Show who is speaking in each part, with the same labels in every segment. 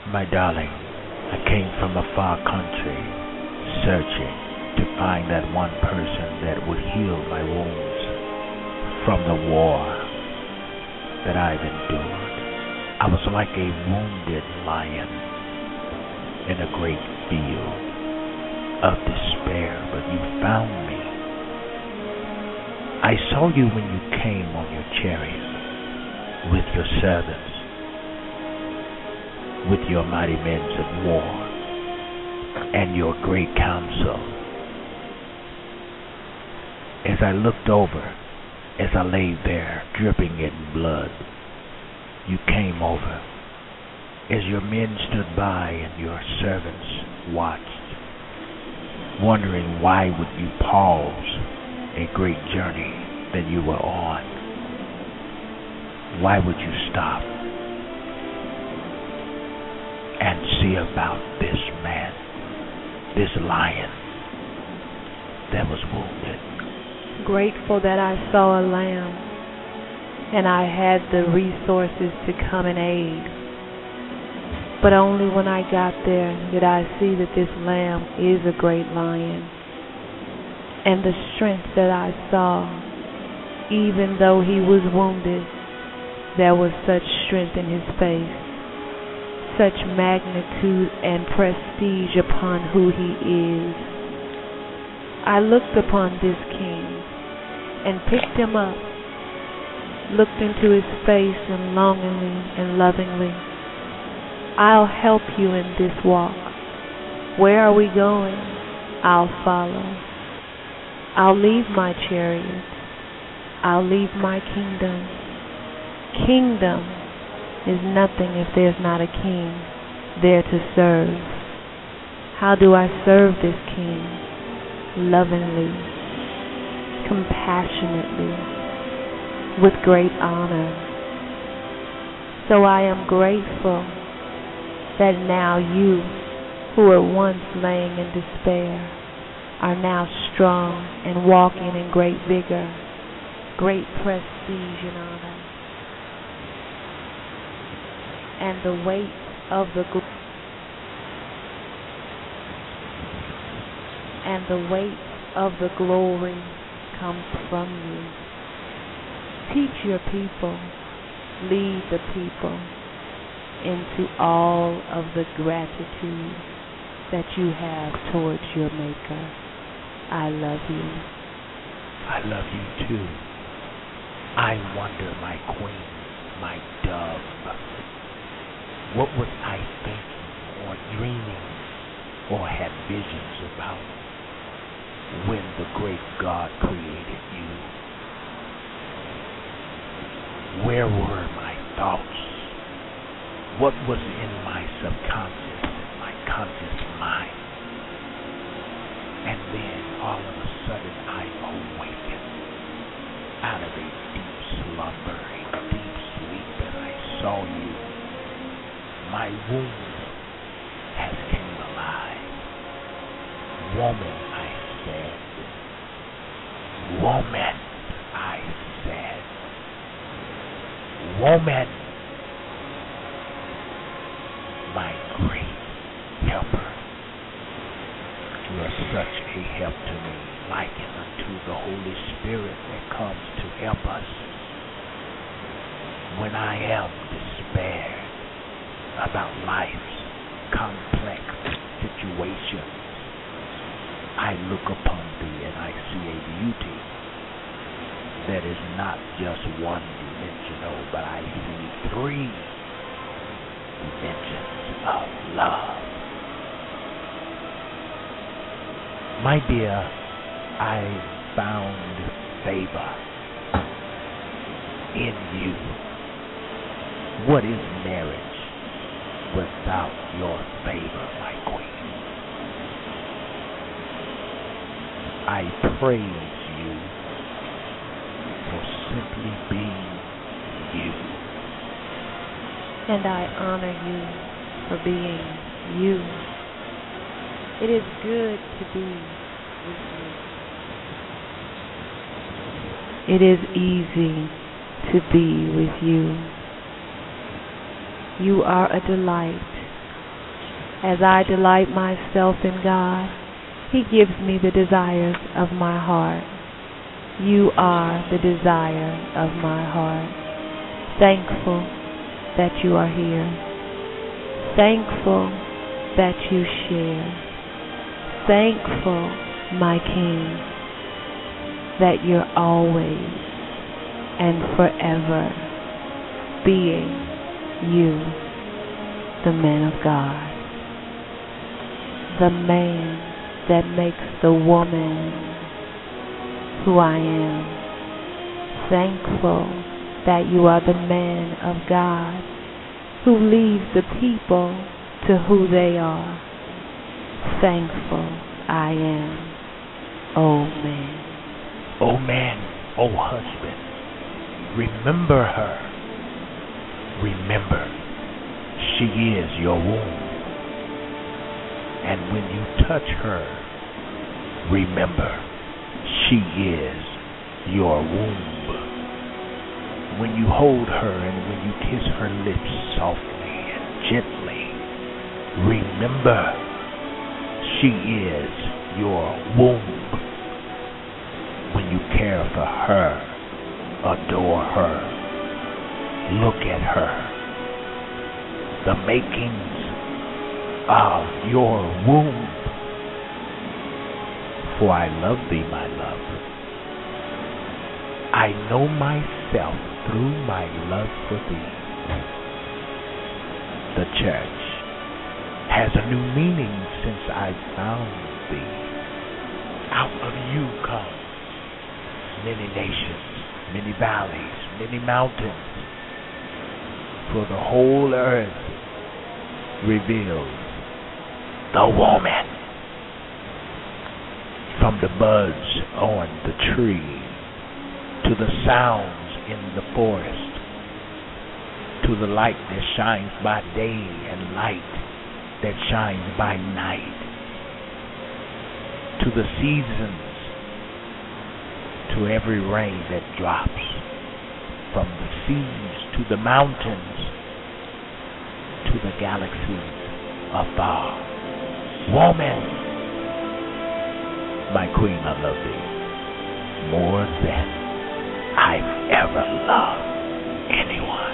Speaker 1: My darling, I came from a far country, searching to find that one person that would heal my wounds from the war that I've endured. I was like a wounded lion in a great field of despair, but you found me. I saw you when you came on your chariot with your servants, with your mighty men of war and your great council. As I looked over, as I lay there dripping in blood, you came over. As your men stood by and your servants watched, wondering why would you pause a great journey that you were on? Why would you stop and see about this man, this lion that was wounded?
Speaker 2: Grateful that I saw a lamb and I had the resources to come and aid. But only when I got there did I see that this lamb is a great lion. And the strength that I saw, even though he was wounded, there was such strength in his face, such magnitude and prestige upon who he is. I looked upon this king and picked him up, looked into his face and longingly and lovingly. I'll help you in this walk. Where are we going? I'll follow. I'll leave my chariot. I'll leave my kingdom. Kingdom is nothing if there's not a king there to serve. How do I serve this king? Lovingly, compassionately, with great honor. So I am grateful that now you, who were once laying in despair, are now strong and walking in great vigor, great prestige and honor. And the weight of the glory comes from you. Teach your people, lead the people into all of the gratitude that you have towards your Maker. I love you.
Speaker 1: I love you too. I wonder, my queen, my dove, what was I thinking or dreaming or had visions about when the great God created you? Where were my thoughts? What was in my subconscious and my conscious mind? And then all of a sudden I awakened out of a deep slumber, a deep sleep, and I saw you. My wound has came alive. Woman, I said. Woman, I said. Woman, my great helper. You are such a help to me, likened unto the Holy Spirit that comes to help us when I am despaired about life's complex situations. I look upon thee and I see a beauty that is not just one dimensional, but I see three dimensions of love. My dear, I found favor in you. What is marriage without your favor, my queen? I praise you for simply being you.
Speaker 2: And I honor you for being you. It is good to be with you. It is easy to be with you. You are a delight As I delight myself in God, He gives me the desires of my heart. You are the desire of my heart. Thankful that you are here. Thankful that you share. Thankful, my King, that you're always and forever being you, the man of God, the man that makes the woman who I am. Thankful that you are the man of God who leads the people to who they are. Thankful I am, oh man.
Speaker 1: Oh man, oh husband, remember her. Remember, she is your womb. And when you touch her, remember, she is your womb. When you hold her and when you kiss her lips softly and gently, remember, she is your womb. When you care for her, adore her, look at her, the makings of your womb. For I love thee, my love. I know myself through my love for thee. The church has a new meaning since I found thee. Out of you come many nations, many valleys, many mountains. For the whole earth reveals the woman. From the buds on the tree, to the sounds in the forest, to the light that shines by day and light that shines by night, to the seasons, to every rain that drops, from the seas to the mountains, to the galaxies afar. Woman, my queen, I love thee more than I've ever loved anyone.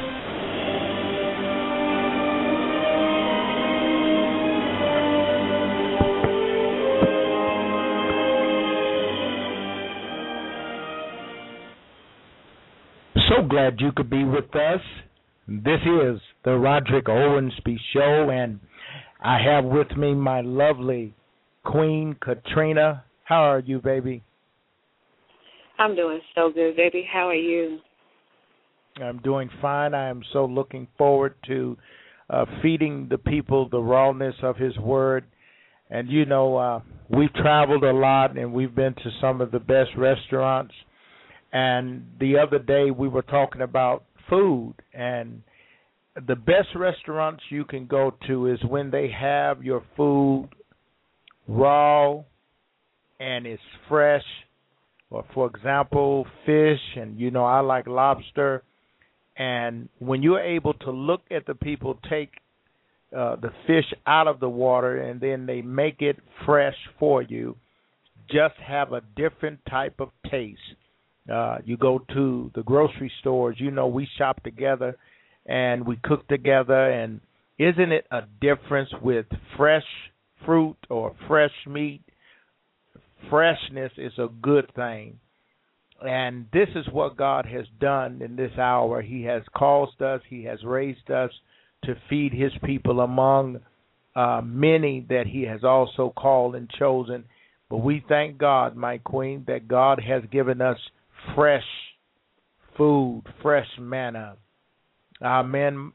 Speaker 3: So glad you could be with us. This is the Roderick Owensby Show, and I have with me my lovely Queen Katrina. How are you, baby?
Speaker 4: I'm doing so good, baby. How are you?
Speaker 3: I'm doing fine. I am so looking forward to feeding the people the rawness of His Word. And, you know, we've traveled a lot, and we've been to some of the best restaurants. And the other day we were talking about food, and the best restaurants you can go to is when they have your food raw and it's fresh. Or, for example, fish, and, you know, I like lobster. And when you're able to look at the people take the fish out of the water and then they make it fresh for you, just have a different type of taste. You go to the grocery stores, you know, we shop together and we cook together, and isn't it a difference with fresh fruit or fresh meat? Freshness is a good thing. And this is what God has done in this hour. He has caused us, He has raised us to feed His people among many that He has also called and chosen. But we thank God, my queen, that God has given us fresh food, fresh manna. Amen.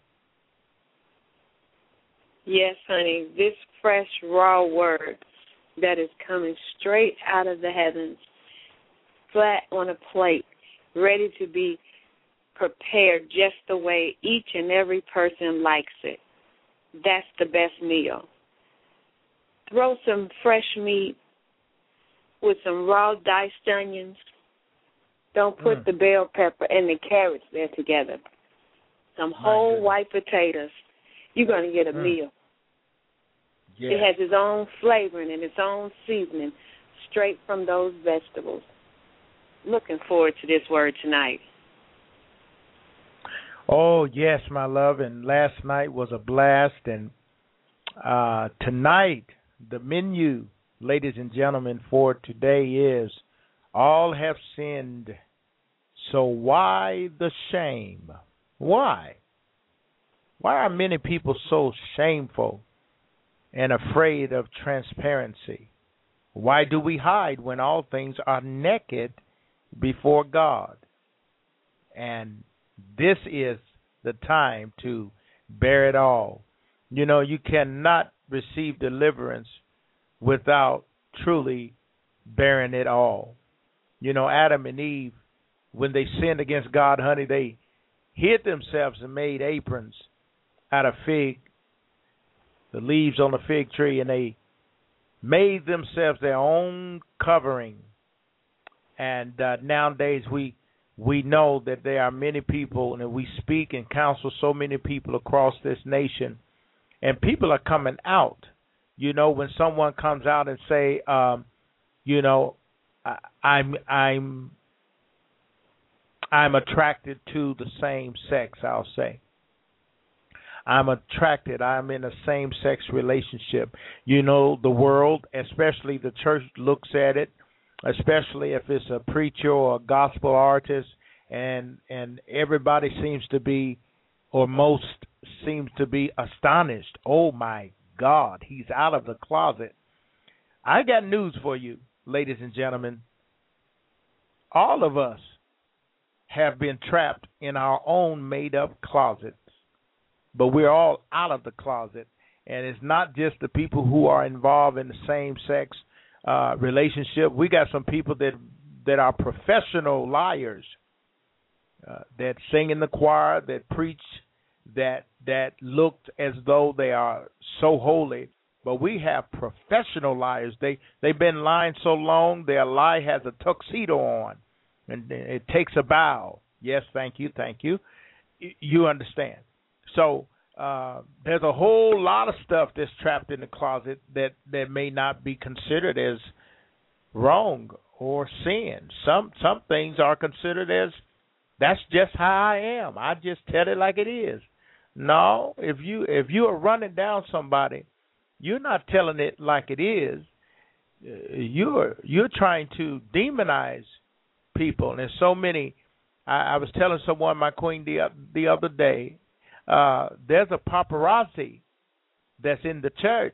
Speaker 4: Yes, honey. This fresh, raw word that is coming straight out of the heavens, flat on a plate, ready to be prepared just the way each and every person likes it. That's the best meal. Throw some fresh meat with some raw diced onions. Don't put the bell pepper and the carrots there together. Some whole white potatoes. You're going to get a meal.
Speaker 3: Yes.
Speaker 4: It has its own flavoring and its own seasoning straight from those vegetables. Looking forward to this word tonight.
Speaker 3: Oh, yes, my love. And last night was a blast. And tonight, the menu, ladies and gentlemen, for today is all have sinned. So why the shame? Why? Why are many people so shameful and afraid of transparency? Why do we hide when all things are naked before God? And this is the time to bear it all. You know, you cannot receive deliverance without truly bearing it all. You know, Adam and Eve, when they sinned against God, honey, they hid themselves and made aprons out of the leaves on the fig tree, and they made themselves their own covering. And nowadays we know that there are many people, and we speak and counsel so many people across this nation, and people are coming out. You know, when someone comes out and say, you know, I'm attracted to the same sex, I'll say. I'm attracted. I'm in a same-sex relationship. You know, the world, especially the church, looks at it, especially if it's a preacher or a gospel artist, and everybody seems to be, or most seems to be astonished. Oh, my God, he's out of the closet. I got news for you, ladies and gentlemen. All of us have been trapped in our own made-up closets, but we're all out of the closet. And it's not just the people who are involved in the same-sex relationship. We got some people that are professional liars, that sing in the choir, that preach, that looked as though they are so holy. But we have professional liars. They've been lying so long, their lie has a tuxedo on, and it takes a bow. Yes, thank you. You understand. So there's a whole lot of stuff that's trapped in the closet that may not be considered as wrong or sin. Some things are considered as, that's just how I am. I just tell it like it is. No, if you are running down somebody, you're not telling it like it is. You're trying to demonize people. And there's so many. I was telling someone, my queen, the other day, there's a paparazzi that's in the church.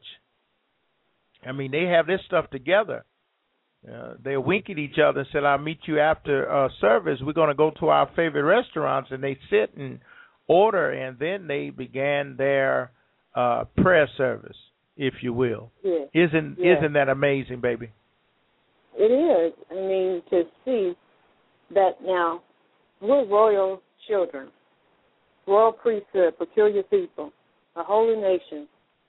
Speaker 3: I mean, they have this stuff together. They wink at each other and say, I'll meet you after service. We're going to go to our favorite restaurants. And they sit and order, and then they began their prayer service, if you will.
Speaker 4: Yes.
Speaker 3: Isn't that amazing, baby?
Speaker 4: It is. I mean, to see that now we're royal children, royal priesthood, peculiar people, a holy nation.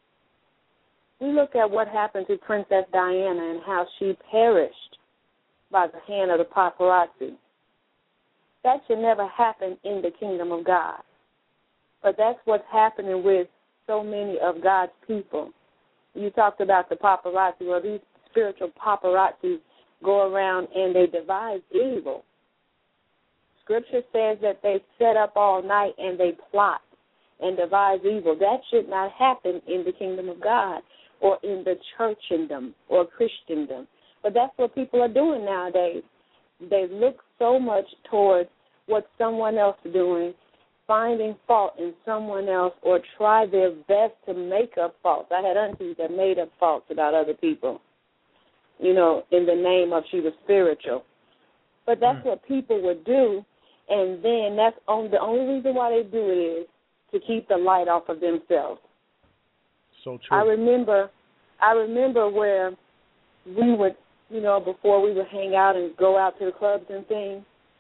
Speaker 4: We look at what happened to Princess Diana and how she perished by the hand of the paparazzi. That should never happen in the kingdom of God. But that's what's happening with so many of God's people. You talked about the paparazzi. Well, these spiritual paparazzi go around and they devise evil. Scripture says that they set up all night and they plot and devise evil. That should not happen in the kingdom of God or in the churchendom or Christendom. But that's what people are doing nowadays. They look so much towards what someone else is doing, finding fault in someone else, or try their best to make up faults. I had aunties that made up faults about other people, you know, in the name of she was spiritual. But that's what people would do, and then that's the only reason why they do it is to keep the light off of themselves.
Speaker 3: So true.
Speaker 4: I remember where we would, you know, before we would hang out and go out to the clubs and things,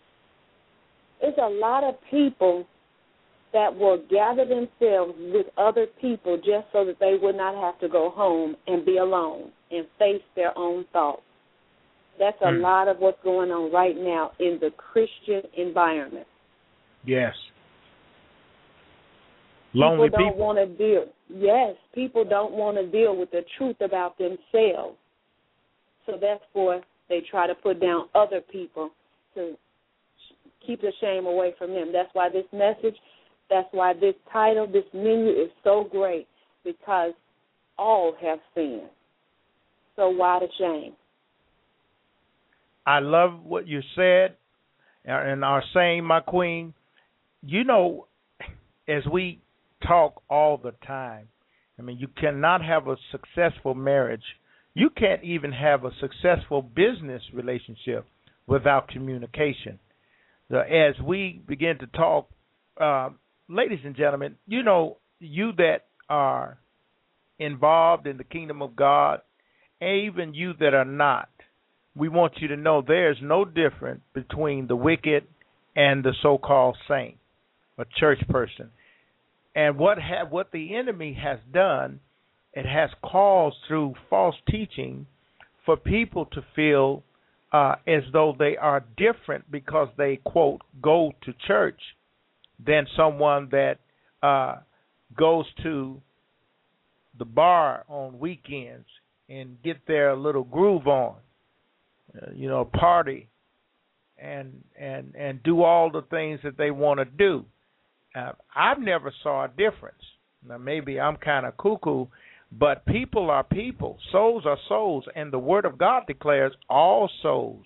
Speaker 4: it's a lot of people that will gather themselves with other people just so that they would not have to go home and be alone and face their own thoughts. That's a lot of what's going on right now in the Christian environment.
Speaker 3: Yes. Lonely
Speaker 4: people don't want to deal. Yes, people don't want to deal with the truth about themselves. So therefore, they try to put down other people to keep the shame away from them. That's why this message, that's why this title, this menu is so great, because all have sinned. So why the shame?
Speaker 3: I love what you said and are saying, my queen. You know, as we talk all the time, I mean, you cannot have a successful marriage. You can't even have a successful business relationship without communication. As we begin to talk, ladies and gentlemen, you know, you that are involved in the kingdom of God, and even you that are not, we want you to know there's no difference between the wicked and the so-called saint, a church person. And what the enemy has done, it has caused through false teaching for people to feel as though they are different because they, quote, go to church than someone that goes to the bar on weekends and get their little groove on, party and do all the things that they want to do. I've never saw a difference. Now, maybe I'm kind of cuckoo, but people are people. Souls are souls. And the Word of God declares all souls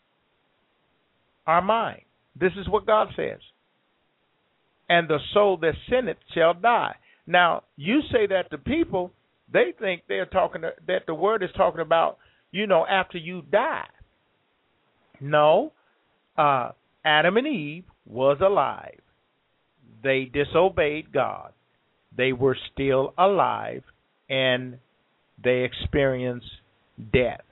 Speaker 3: are mine. This is what God says. And the soul that sinneth shall die. Now, you say that to people, they think that the Word is talking about, after you die. No, Adam and Eve was alive. They disobeyed God. They were still alive, and they experienced death.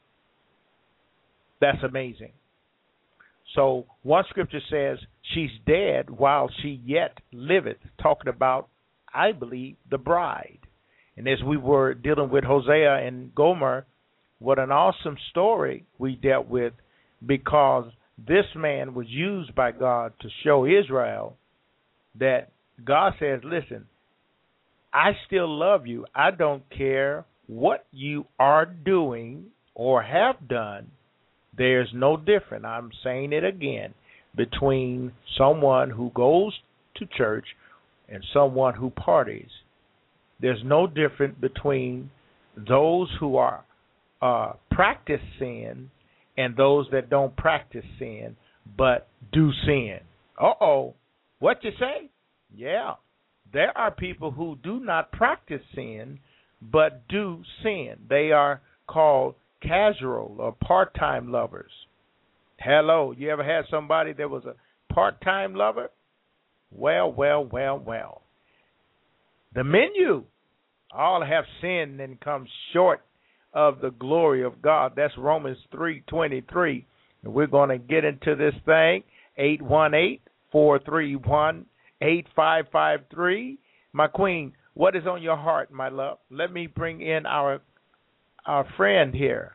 Speaker 3: That's amazing. So one scripture says she's dead while she yet liveth, talking about, I believe, the bride. And as we were dealing with Hosea and Gomer, what an awesome story we dealt with, because this man was used by God to show Israel that God says, listen, I still love you. I don't care what you are doing or have done. There's no difference. I'm saying it again, between someone who goes to church and someone who parties. There's no difference between those who are practice sin and those that don't practice sin but do sin. Uh-oh. What you say? Yeah. There are people who do not practice sin but do sin. They are called casual or part-time lovers. Hello. You ever had somebody that was a part-time lover? Well. The menu. All have sinned and come short of the glory of God. That's Romans 3:23. And we're going to get into this thing. 818-431-8553. My queen, what is on your heart, my love? Let me bring in our friend here.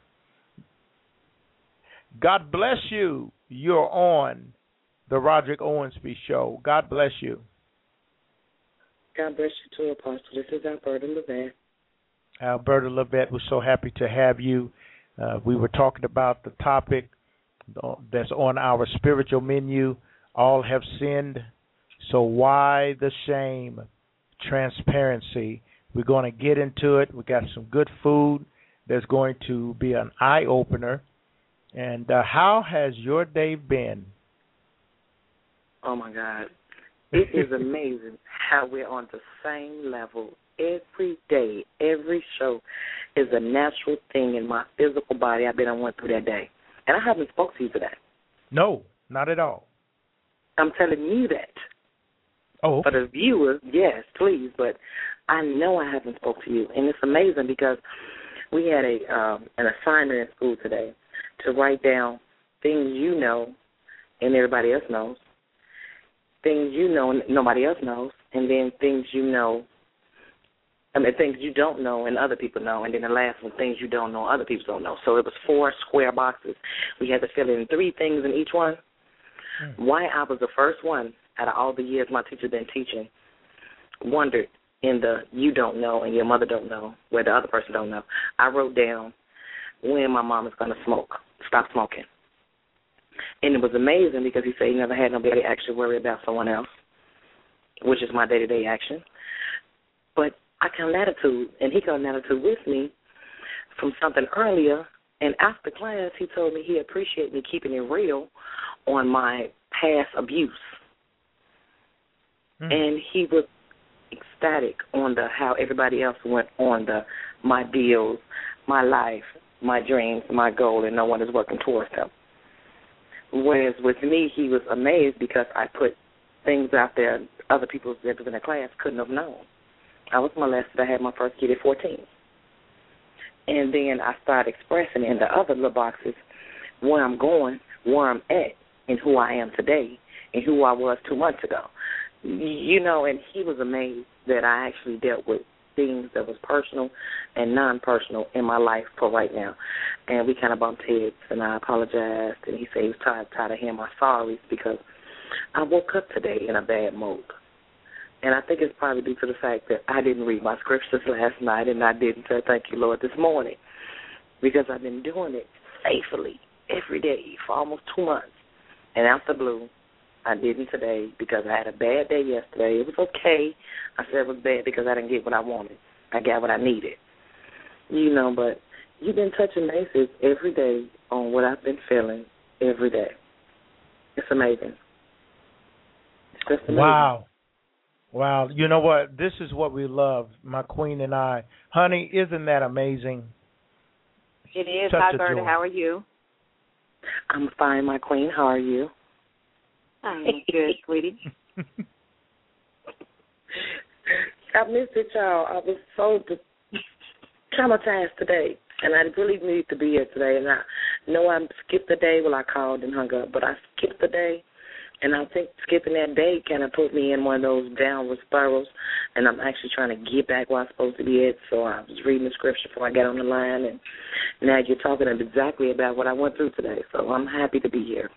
Speaker 3: God bless you. You're on the Roderick Owensby Show. God bless you.
Speaker 5: God bless you too, Apostle. This is Alberta Levette.
Speaker 3: Alberta Levette, we're so happy to have you. We were talking about the topic that's on our spiritual menu. All have sinned, so why the shame? Transparency. We're going to get into it. We got some good food. There's going to be an eye-opener. And how has your day been?
Speaker 5: Oh, my God. It is amazing how we're on the same level every day. Every show is a natural thing in my physical body. I've been on one through that day. And I haven't spoke to you today.
Speaker 3: No, not at all.
Speaker 5: I'm telling you that.
Speaker 3: Oh, okay.
Speaker 5: For the viewers, yes, please. But I know I haven't spoke to you. And it's amazing because we had an assignment in school today to write down things you know and everybody else knows, things you know and nobody else knows, and then things you know, things you don't know and other people know, and then the last one, things you don't know and other people don't know. So it was 4 square boxes. We had to fill in 3 things in each one. Why I was the first one out of all the years my teacher's been teaching wondered in the you don't know and your mother don't know, where the other person don't know, I wrote down when my mom is going to stop smoking. And it was amazing because he said he never had nobody actually worry about someone else, which is my day-to-day action. But I got an attitude, and he got an attitude with me from something earlier. And after class, he told me he appreciated me keeping it real on my past abuse. And he was ecstatic on how everybody else went on my bills, my life, my dreams, my goal, and no one is working towards them. Whereas with me, he was amazed because I put things out there other people that was in the class couldn't have known. I was molested. I had my first kid at 14. And then I started expressing in the other little boxes where I'm going, where I'm at, and who I am today, and who I was 2 months ago. You know, and he was amazed that I actually dealt with things that was personal and non-personal in my life for right now. And we kind of bumped heads, and I apologized, and he said he was tired of hearing my sorries because I woke up today in a bad mood. And I think it's probably due to the fact that I didn't read my scriptures last night, and I didn't say thank you, Lord, this morning, because I've been doing it faithfully every day for almost 2 months. And out the blue, I didn't today because I had a bad day yesterday. It was okay. I said it was bad because I didn't get what I wanted. I got what I needed. You know, but you've been touching bases every day on what I've been feeling every day. It's amazing. It's just amazing.
Speaker 3: Wow. Wow. You know what? This is what we love, my queen and I. Honey, isn't that amazing?
Speaker 6: It is.
Speaker 3: Such
Speaker 6: Hi,
Speaker 3: a
Speaker 6: Berta.
Speaker 3: joy.
Speaker 6: How are you?
Speaker 5: I'm fine, my queen. How are you?
Speaker 6: I'm good, sweetie.
Speaker 5: I missed it, y'all. I was so traumatized today, and I really need to be here today. And I know I skipped the day. Well, I called and hung up, but I skipped the day. And I think skipping that day kind of put me in one of those downward spirals, and I'm actually trying to get back where I'm supposed to be at. So I was reading the scripture before I got on the line, and now you're talking exactly about what I went through today. So I'm happy to be here.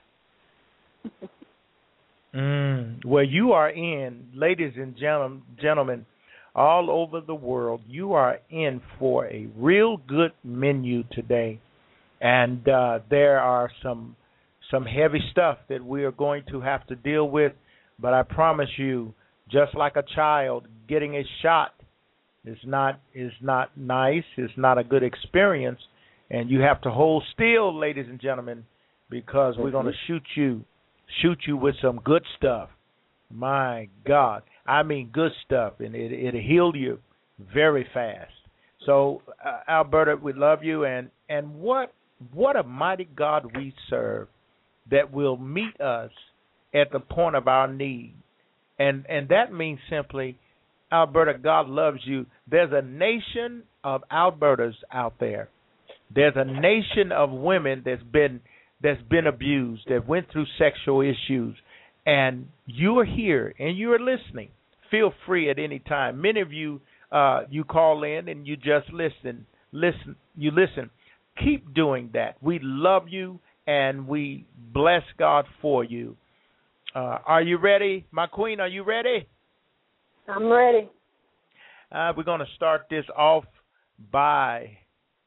Speaker 3: Well, you are in, ladies and gentlemen, all over the world, you are in for a real good menu today. And there are some heavy stuff that we are going to have to deal with. But I promise you, just like a child, getting a shot is not nice. It's not a good experience. And you have to hold still, ladies and gentlemen, because we're going to shoot you with some good stuff. My God. I mean good stuff, and it'll heal you very fast. So, Alberta, we love you, and what a mighty God we serve that will meet us at the point of our need. And that means simply, Alberta, God loves you. There's a nation of Albertas out there. There's a nation of women that's been abused, that went through sexual issues, and you are here and you are listening. Feel free at any time. Many of you, you call in and you just listen. You listen. Keep doing that. We love you and we bless God for you. Are you ready, my queen? Are you ready?
Speaker 6: I'm ready.
Speaker 3: We're going to start this off by.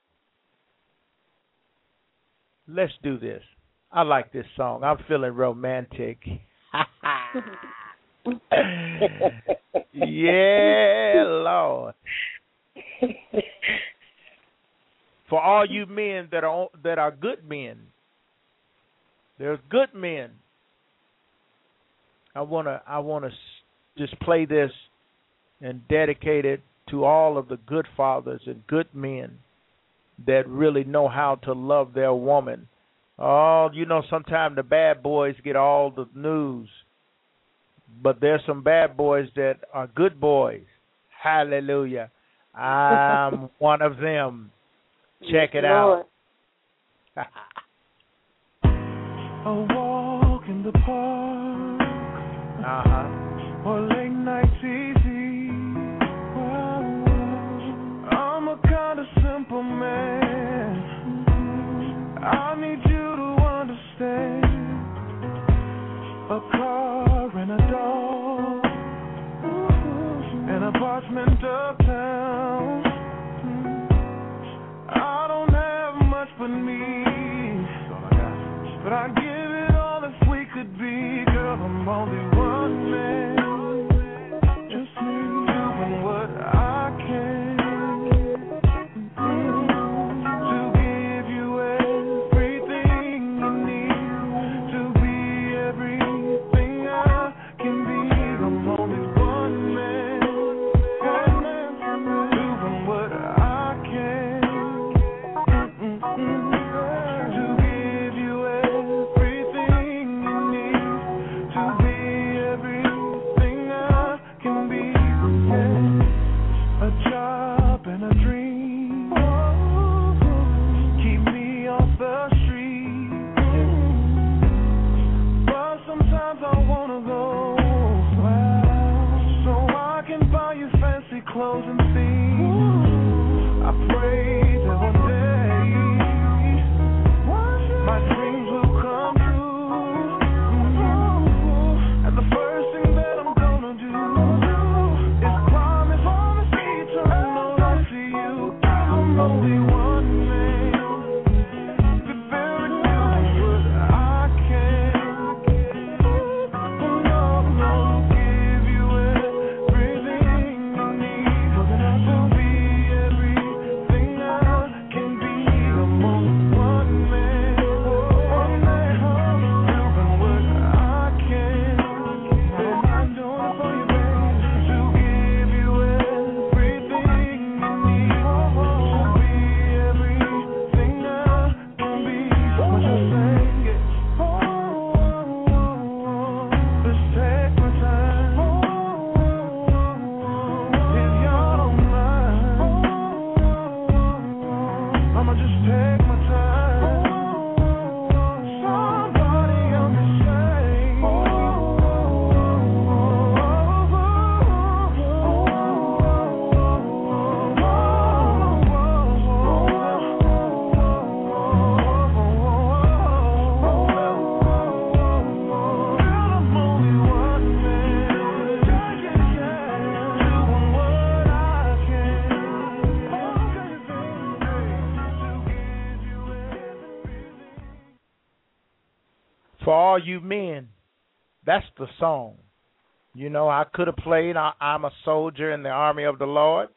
Speaker 3: Let's do this. I like this song. I'm feeling romantic. Yeah, Lord. For all you men that are good men, there's good men. I wanna just play this and dedicate it to all of the good fathers and good men that really know how to love their woman. Oh, you know, sometimes the bad boys get all the news, but there's some bad boys that are good boys. Hallelujah. I'm one of them. Check it out.
Speaker 7: A walk in the park. Or late night TV. I'm a kind of simple man. I need you to understand. A car and a dog. judgment of town. I don't have much but me, but I give it all if we could be. Girl, I'm only one man, just me doing what I can. Clothes and things. I pray that one day my dreams will come true. And the first thing that I'm gonna do is promise eternal life to you. I'm only one man, preparing to do what I can. No, give you everything you need.
Speaker 3: For all you men, that's the song. You know, I could have played I'm a Soldier in the Army of the Lord.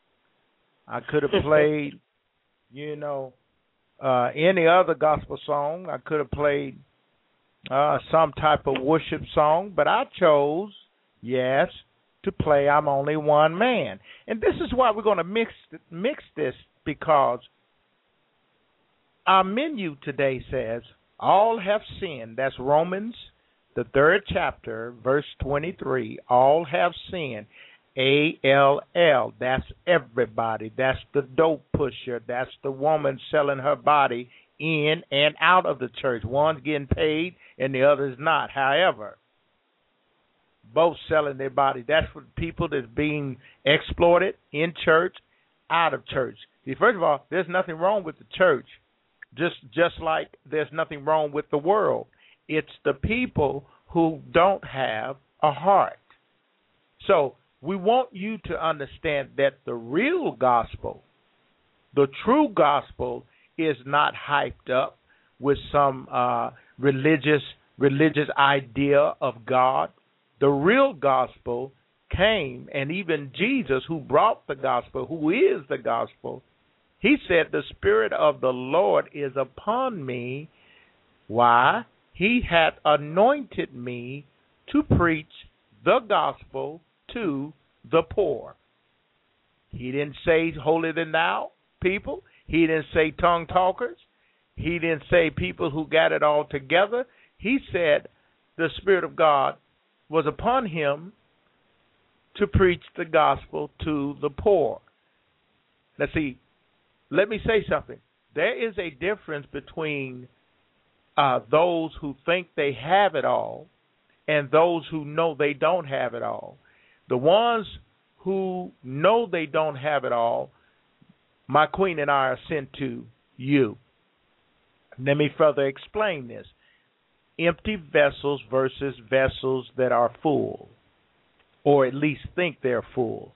Speaker 3: I could have played, you know, any other gospel song. I could have played some type of worship song, but I chose, yes, to play I'm Only One Man. And this is why we're going to mix this, because our menu today says, all have sinned. That's Romans, the 3rd chapter, verse 23. All have sinned. A-L-L. That's everybody. That's the dope pusher. That's the woman selling her body in and out of the church. One's getting paid and the other's not. However, both selling their body. That's for people that's being exploited in church, out of church. See, first of all, there's nothing wrong with the church. Just like there's nothing wrong with the world. It's the people who don't have a heart. So we want you to understand that the real gospel, the true gospel, is not hyped up with some religious idea of God. The real gospel came, and even Jesus, who brought the gospel, who is the gospel, he said, the Spirit of the Lord is upon me. Why? He hath anointed me to preach the gospel to the poor. He didn't say holier than thou people. He didn't say tongue talkers. He didn't say people who got it all together. He said the Spirit of God was upon him to preach the gospel to the poor. Now see, let me say something. There is a difference between those who think they have it all and those who know they don't have it all. The ones who know they don't have it all, my queen and I are sent to you. Let me further explain this. Empty vessels versus vessels that are full, or at least think they're full.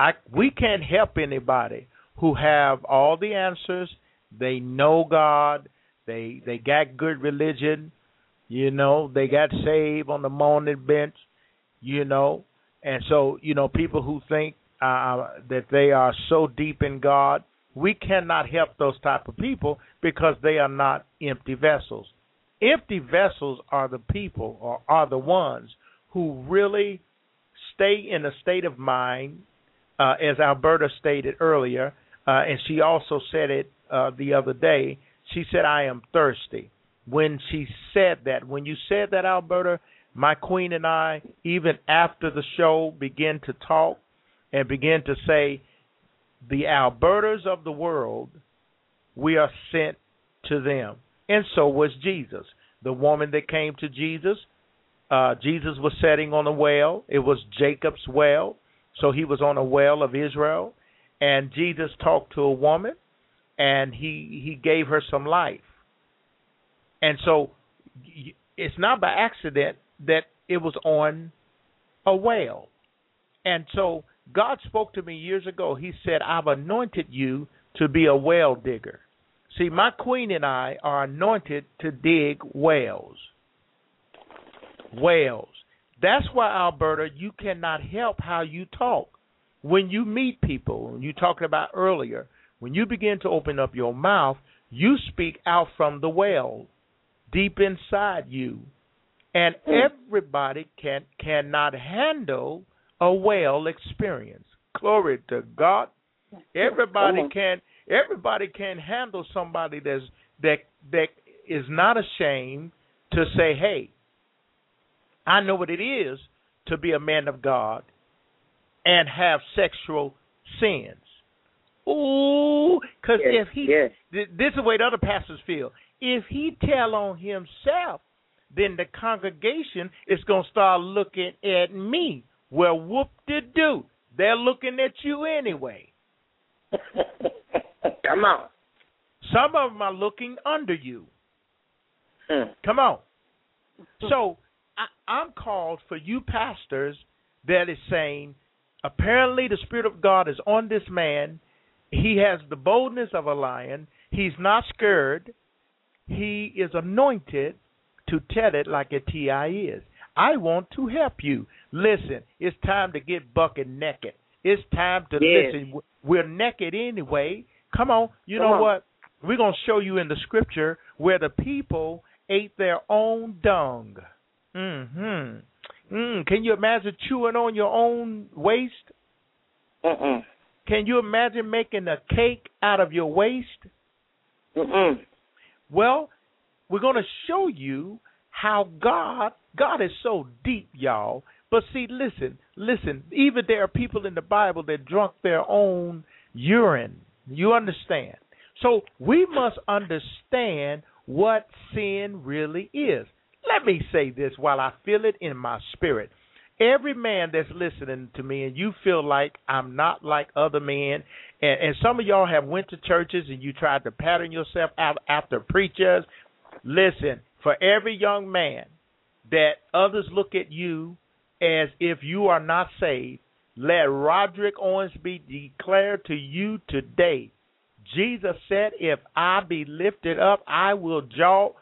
Speaker 3: we can't help anybody who have all the answers. They know God. They got good religion. They got saved on the morning bench. And so people who think that they are so deep in God, we cannot help those type of people because they are not empty vessels. Empty vessels are the people, or are the ones who really stay in a state of mind, as Alberta stated earlier, and she also said it the other day. She said, I am thirsty. When she said that, when you said that, Alberta, my queen and I, even after the show, began to talk and began to say, the Albertas of the world, we are sent to them. And so was Jesus. The woman that came to Jesus, Jesus was sitting on a well. It was Jacob's well. So he was on a well of Israel. And Jesus talked to a woman, and he gave her some life. And so it's not by accident that it was on a well. And so God spoke to me years ago. He said, I've anointed you to be a well digger. See, my queen and I are anointed to dig wells. Wells. That's why, Alberta, you cannot help how you talk. When you meet people, you talked about earlier, when you begin to open up your mouth, you speak out from the well, deep inside you. And everybody cannot handle a well experience. Glory to God. Everybody can handle somebody that is not ashamed to say, hey, I know what it is to be a man of God and have sexual sins. Ooh, because this is the way the other pastors feel. If he tell on himself, then the congregation is going to start looking at me. Well, whoop-de-doo. They're looking at you anyway.
Speaker 5: Come on.
Speaker 3: Some of them are looking under you. Come on. So I'm called for you pastors that is saying, apparently the Spirit of God is on this man. He has the boldness of a lion. He's not scared. He is anointed to tell it like a T.I. is. I want to help you. Listen, it's time to get bucket naked. It's time to listen. We're naked anyway. Come on. You know what? We're going to show you in the scripture where the people ate their own dung. Can you imagine chewing on your own waste? Can you imagine making a cake out of your waste? Well, we're going to show you how God is so deep, y'all. But see, listen, even there are people in the Bible that drunk their own urine. You understand? So we must understand what sin really is. Let me say this while I feel it in my spirit. Every man that's listening to me and you feel like I'm not like other men, and some of y'all have went to churches and you tried to pattern yourself out after preachers, listen, for every young man that others look at you as if you are not saved, let Roderick Owens be declared to you today. Jesus said, if I be lifted up, I will draw,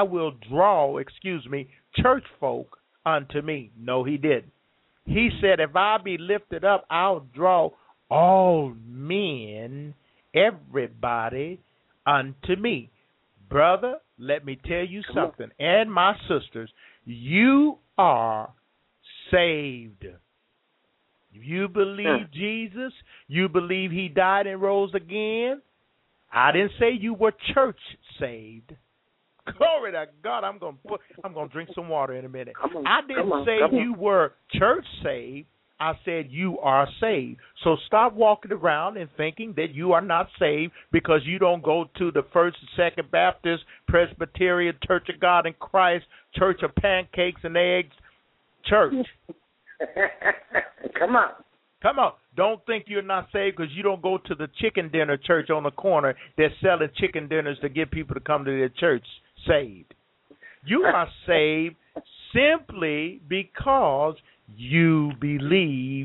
Speaker 3: church folk unto me. No, he didn't. He said, if I be lifted up, I'll draw all men, everybody unto me. Brother, let me tell you something. And my sisters, you are saved. You believe Jesus, you believe he died and rose again. I didn't say you were church saved. Glory to God. I'm going to drink some water in a minute. I didn't say you were church saved. I said you are saved. So stop walking around and thinking that you are not saved because you don't go to the First and Second Baptist, Presbyterian, Church of God in Christ, Church of Pancakes and Eggs, church.
Speaker 5: Come on.
Speaker 3: Don't think you're not saved because you don't go to the chicken dinner church on the corner that's selling chicken dinners to get people to come to their church saved. You are saved simply because you believe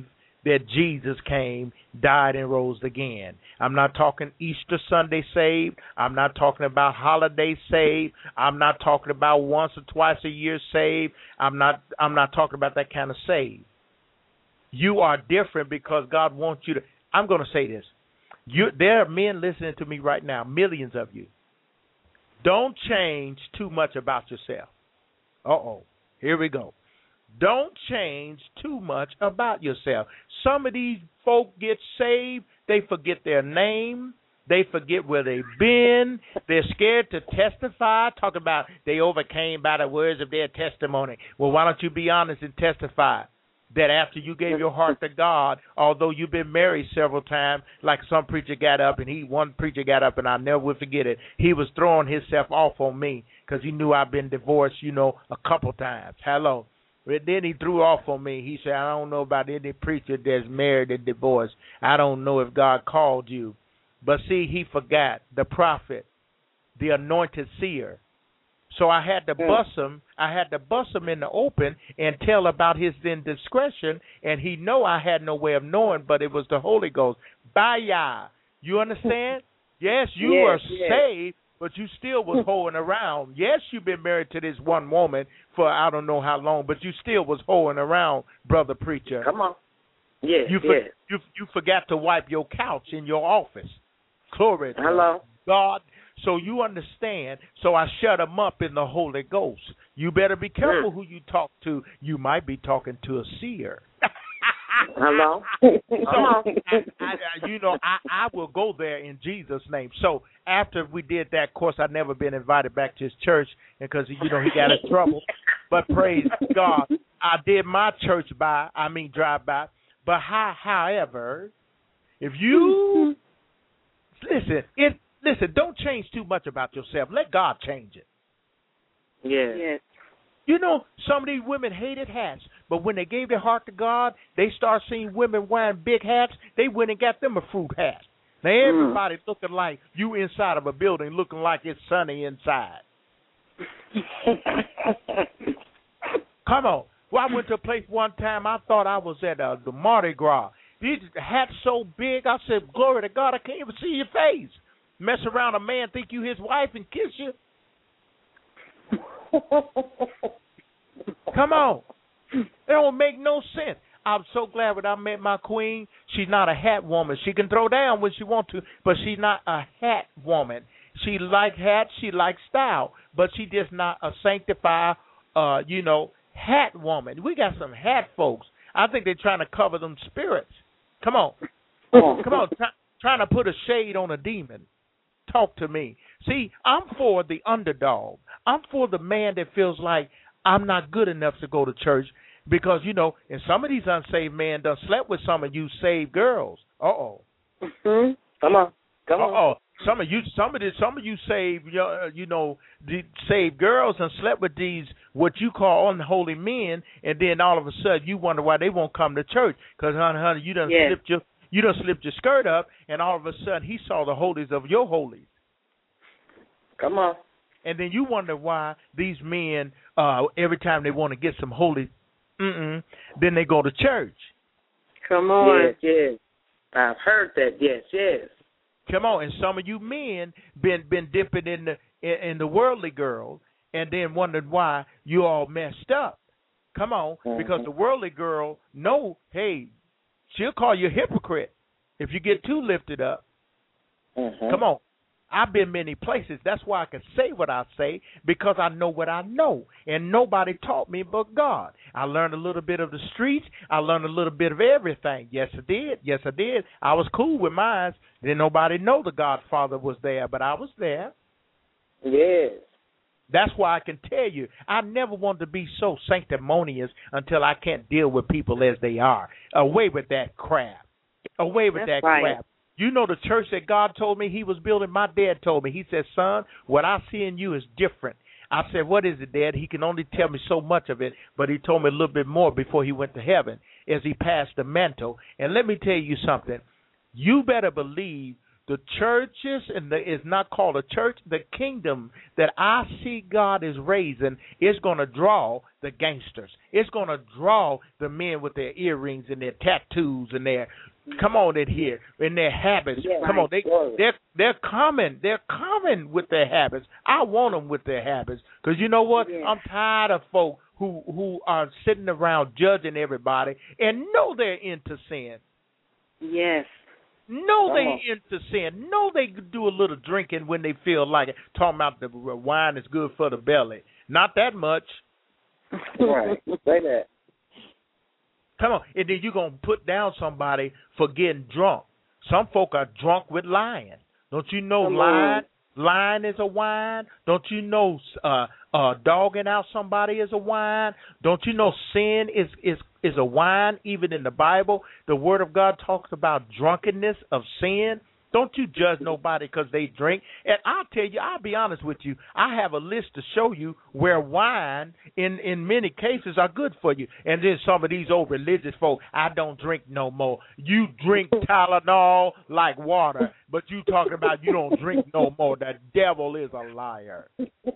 Speaker 3: that Jesus came, died, and rose again. I'm not talking Easter Sunday saved. I'm not talking about holiday saved. I'm not talking about once or twice a year saved. I'm not talking about that kind of saved. You are different because God wants you to. I'm going to say this. There are men listening to me right now, millions of you. Don't change too much about yourself. Here we go. Don't change too much about yourself. Some of these folk get saved, they forget their name, they forget where they've been, they're scared to testify, talk about they overcame by the words of their testimony. Well, why don't you be honest and testify that after you gave your heart to God, although you've been married several times, like some preacher got up, and one preacher got up, and I'll never will forget it, he was throwing himself off on me because he knew I've been divorced, a couple times. Hello. But then he threw off on me. He said, I don't know about any preacher that's married and divorced. I don't know if God called you. But see, he forgot the prophet, the anointed seer. So I had to bust him. I had to bust him in the open and tell about his indiscretion, and he know I had no way of knowing, but it was the Holy Ghost. Baya. You understand? Yes, you were saved, but you still was hoeing around. Yes, you've been married to this one woman for I don't know how long, but you still was hoeing around, brother preacher.
Speaker 5: Come on. Yes,
Speaker 3: you forgot to wipe your couch in your office. Glory to
Speaker 5: Hello.
Speaker 3: God. So you understand. So I shut him up in the Holy Ghost. You better be careful who you talk to. You might be talking to a seer.
Speaker 5: Hello.
Speaker 3: I will go there in Jesus' name. So after we did that, of course, I've never been invited back to his church because, he got in trouble. But praise God, I did my church drive by. But however, if you listen, don't change too much about yourself. Let God change it.
Speaker 5: Yes.
Speaker 3: Some of these women hated hats, but when they gave their heart to God, they start seeing women wearing big hats. They went and got them a fruit hat. Now everybody looking like you inside of a building, looking like it's sunny inside. Come on. Well, I went to a place one time. I thought I was at the Mardi Gras. These hats so big, I said, "Glory to God! I can't even see your face." Mess around, a man think you his wife and kiss you. Come on. It don't make no sense. I'm so glad when I met my queen. She's not a hat woman. She can throw down when she wants to, but she's not a hat woman. She like hats. She likes style, but she just not a sanctified, hat woman. We got some hat folks. I think they're trying to cover them spirits. Come on. Come on. Trying to put a shade on a demon. Talk to me. See, I'm for the underdog. I'm for the man that feels like I'm not good enough to go to church because, and some of these unsaved men done slept with some of you saved girls.
Speaker 5: Come on.
Speaker 3: Some of you saved, the saved girls and slept with these what you call unholy men, and then all of a sudden you wonder why they won't come to church because, honey, you done slipped your skirt up, and all of a sudden he saw the holies of your holies.
Speaker 5: Come on.
Speaker 3: And then you wonder why these men, every time they want to get some holy, then they go to church.
Speaker 4: Come on.
Speaker 5: Yes. I've heard that. Yes.
Speaker 3: Come on. And some of you men been dipping in the worldly girl, and then wondered why you all messed up. Come on, because the worldly girl hey, she'll call you a hypocrite if you get too lifted up. Come on. I've been many places. That's why I can say what I say, because I know what I know. And nobody taught me but God. I learned a little bit of the streets. I learned a little bit of everything. Yes, I did. I was cool with mine. Didn't nobody know the Godfather was there, but I was there.
Speaker 5: Yes.
Speaker 3: That's why I can tell you, I never wanted to be so sanctimonious until I can't deal with people as they are. Away with that crap. Crap. You know the church that God told me he was building, my dad told me. He said, son, what I see in you is different. I said, what is it, Dad? He can only tell me so much of it, but he told me a little bit more before he went to heaven as he passed the mantle. And let me tell you something. You better believe The churches, and it's not called a church, the kingdom that I see God is raising is going to draw the gangsters. It's going to draw the men with their earrings and their tattoos and their, come on in here, and their habits.
Speaker 5: Yeah,
Speaker 3: come on, they're coming. They're coming with their habits. I want them with their habits because you know what?
Speaker 5: Yeah.
Speaker 3: I'm tired of folk who are sitting around judging everybody and know they're into sin.
Speaker 5: Yes.
Speaker 3: No, they into sin. No, they do a little drinking when they feel like it. Talking about the wine is good for the belly. Not that much.
Speaker 5: Right. Say that.
Speaker 3: Come on. And then you're going to put down somebody for getting drunk. Some folk are drunk with lying. Don't you know lying? Lying is a wine. Don't you know dogging out somebody is a wine? Don't you know sin is a wine? Even in the Bible, the Word of God talks about drunkenness of sin. Don't you judge nobody because they drink. And I'll tell you, I'll be honest with you, I have a list to show you where wine, in many cases, are good for you. And then some of these old religious folk, I don't drink no more. You drink Tylenol like water, but you talking about you don't drink no more. The devil is a liar.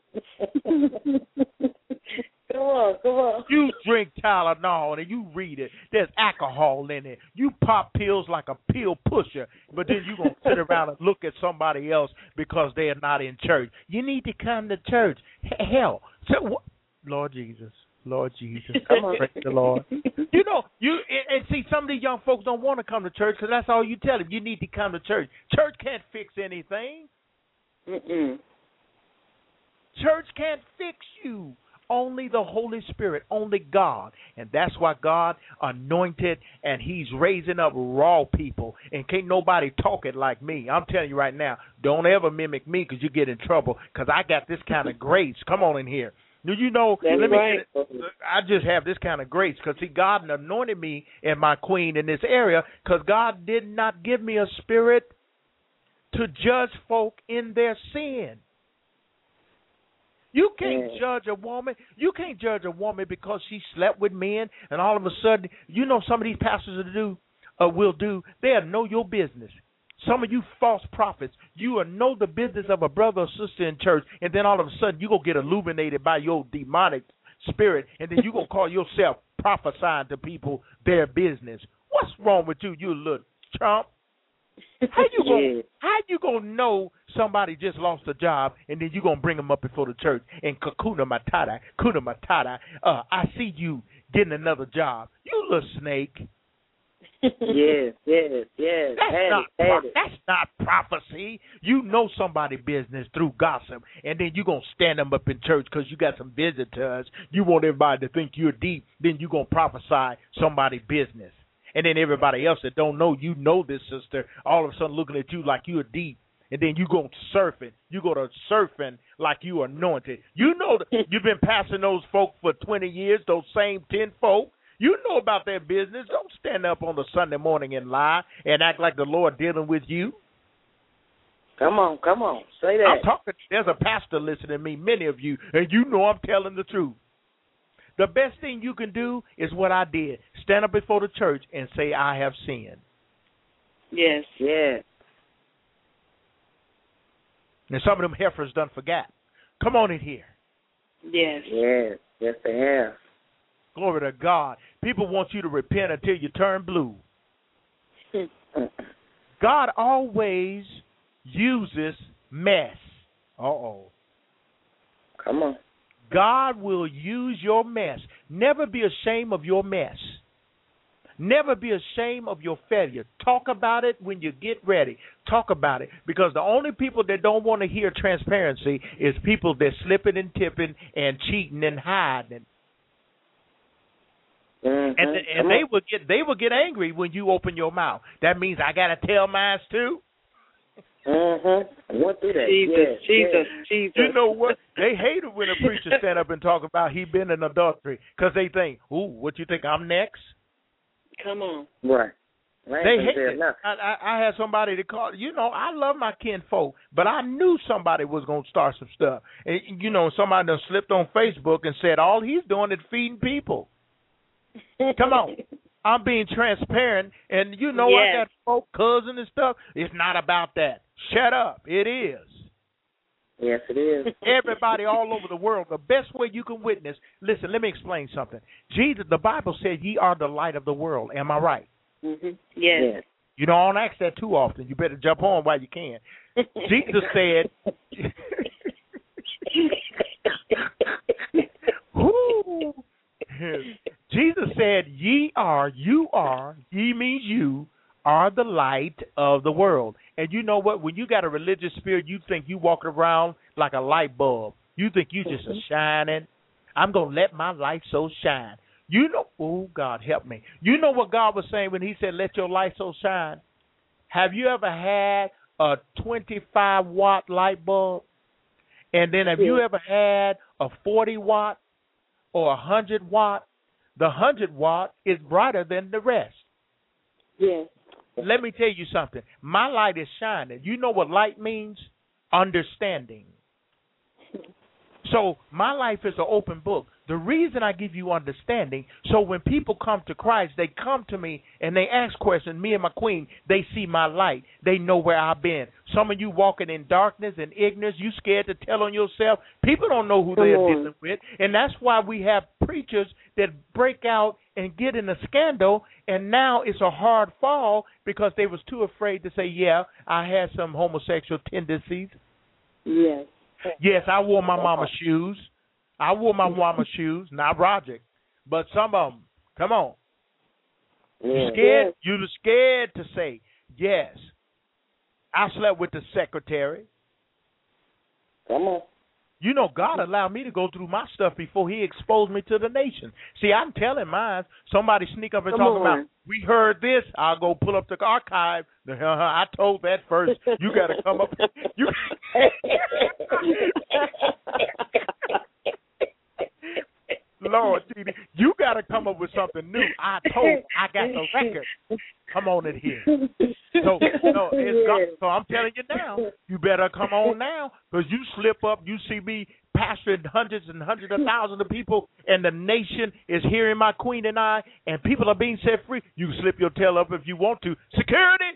Speaker 5: Come on.
Speaker 3: You drink Tylenol and you read it. There's alcohol in it. You pop pills like a pill pusher, but then you're going to sit around and look at somebody else because they're not in church. You need to come to church. Hell. So, Lord Jesus. Come on. Praise the Lord. You know, and see, some of these young folks don't want to come to church because that's all you tell them. You need to come to church. Church can't fix anything.
Speaker 5: Mm-mm.
Speaker 3: Church can't fix you. Only the Holy Spirit, only God. And that's why God anointed and he's raising up raw people. And can't nobody talk it like me. I'm telling you right now, don't ever mimic me because you get in trouble because I got this kind of grace. Come on in here. Do you know, I just have this kind of grace because, see, God anointed me and my queen in this area because God did not give me a spirit to judge folk in their sin. You can't judge a woman. You can't judge a woman because she slept with men, and all of a sudden, you know, some of these pastors will do. They'll know your business. Some of you false prophets, you will know the business of a brother or sister in church, and then all of a sudden you're going to get illuminated by your demonic spirit, and then you're going to call yourself prophesying to people their business. What's wrong with you, you little chump? How you gonna know somebody just lost a job and then you gonna bring them up before the church and kuna matata, I see you getting another job. You little snake.
Speaker 5: Yes.
Speaker 3: That's not prophecy. You know somebody's business through gossip, and then you gonna stand them up in church because you got some visitors. You want everybody to think you're deep. Then you gonna prophesy somebody's business. And then everybody else that don't know, you know this sister, all of a sudden looking at you like you're deep. And then you go surfing. You go to surfing like you anointed. You know that you've been passing those folk for 20 years, those same 10 folk. You know about their business. Don't stand up on the Sunday morning and lie and act like the Lord dealing with you.
Speaker 5: Come on. Say that.
Speaker 3: I'm talking. There's a pastor listening to me, many of you, and you know I'm telling the truth. The best thing you can do is what I did. Stand up before the church and say, I have sinned.
Speaker 5: Yes.
Speaker 3: And some of them heifers done forgot. Come on in here.
Speaker 5: Yes, they have.
Speaker 3: Glory to God. People want you to repent until you turn blue. God always uses mess. Uh-oh.
Speaker 5: Come on.
Speaker 3: God will use your mess. Never be ashamed of your mess. Never be ashamed of your failure. Talk about it when you get ready. Talk about it. Because the only people that don't want to hear transparency is people that slipping and tipping and cheating and hiding.
Speaker 5: Mm-hmm.
Speaker 3: And they will get angry when you open your mouth. That means I got to tell mine too.
Speaker 5: Mm-hmm. What do that?
Speaker 6: Jesus.
Speaker 3: You know what? They hate it when a preacher stand up and talk about he been in adultery because they think, ooh, what you think, I'm next?
Speaker 6: Come on.
Speaker 5: Right.
Speaker 3: They hate it. I had somebody to call. You know, I love my kinfolk, but I knew somebody was going to start some stuff. And, you know, somebody done slipped on Facebook and said all he's doing is feeding people. Come on. I'm being transparent, and I
Speaker 6: Yes.
Speaker 3: got folk, cousin and stuff. It's not about that. Shut up. It is.
Speaker 5: Yes, it is.
Speaker 3: Everybody all over the world, the best way you can witness. Listen, let me explain something. Jesus, the Bible said, "Ye are the light of the world." Am I right?
Speaker 6: Yes.
Speaker 5: Yes.
Speaker 3: You don't ask that too often. You better jump on while you can. Jesus said, Woo. Jesus said, ye means you are the light of the world. And you know what? When you got a religious spirit, you think you walking around like a light bulb. You think you just a shining. I'm going to let my light so shine. Oh, God, help me. You know what God was saying when he said, let your light so shine? Have you ever had a 25-watt light bulb? And then have you ever had a 40-watt or a 100-watt? The 100-watt is brighter than the rest.
Speaker 6: Yes.
Speaker 3: Let me tell you something. My light is shining. You know what light means? Understanding. So my life is an open book. The reason I give you understanding, so when people come to Christ, they come to me and they ask questions. Me and my queen, they see my light. They know where I've been. Some of you walking in darkness and ignorance, you scared to tell on yourself. People don't know who they're dealing with. And that's why we have preachers that break out and get in a scandal, and now it's a hard fall because they was too afraid to say, yeah, I had some homosexual tendencies.
Speaker 6: Yes.
Speaker 3: Yes, I wore my mama's shoes. I wore my mama's shoes, not Roger, but some of them. Come on. You scared?
Speaker 6: Yes.
Speaker 3: You scared to say, yes, I slept with the secretary.
Speaker 5: Come on.
Speaker 3: You know, God allowed me to go through my stuff before he exposed me to the nation. See, I'm telling mine. Somebody sneak up and talk about, we heard this. I'll go pull up the archive. I told that first. You got to come up. You Lord, you got to come up with something new. I got the record. Come on in here. So I'm telling you now, you better come on now, because you slip up, you see me pastoring hundreds and hundreds of thousands of people, and the nation is hearing my queen and I, and people are being set free. You can slip your tail up if you want to. Security.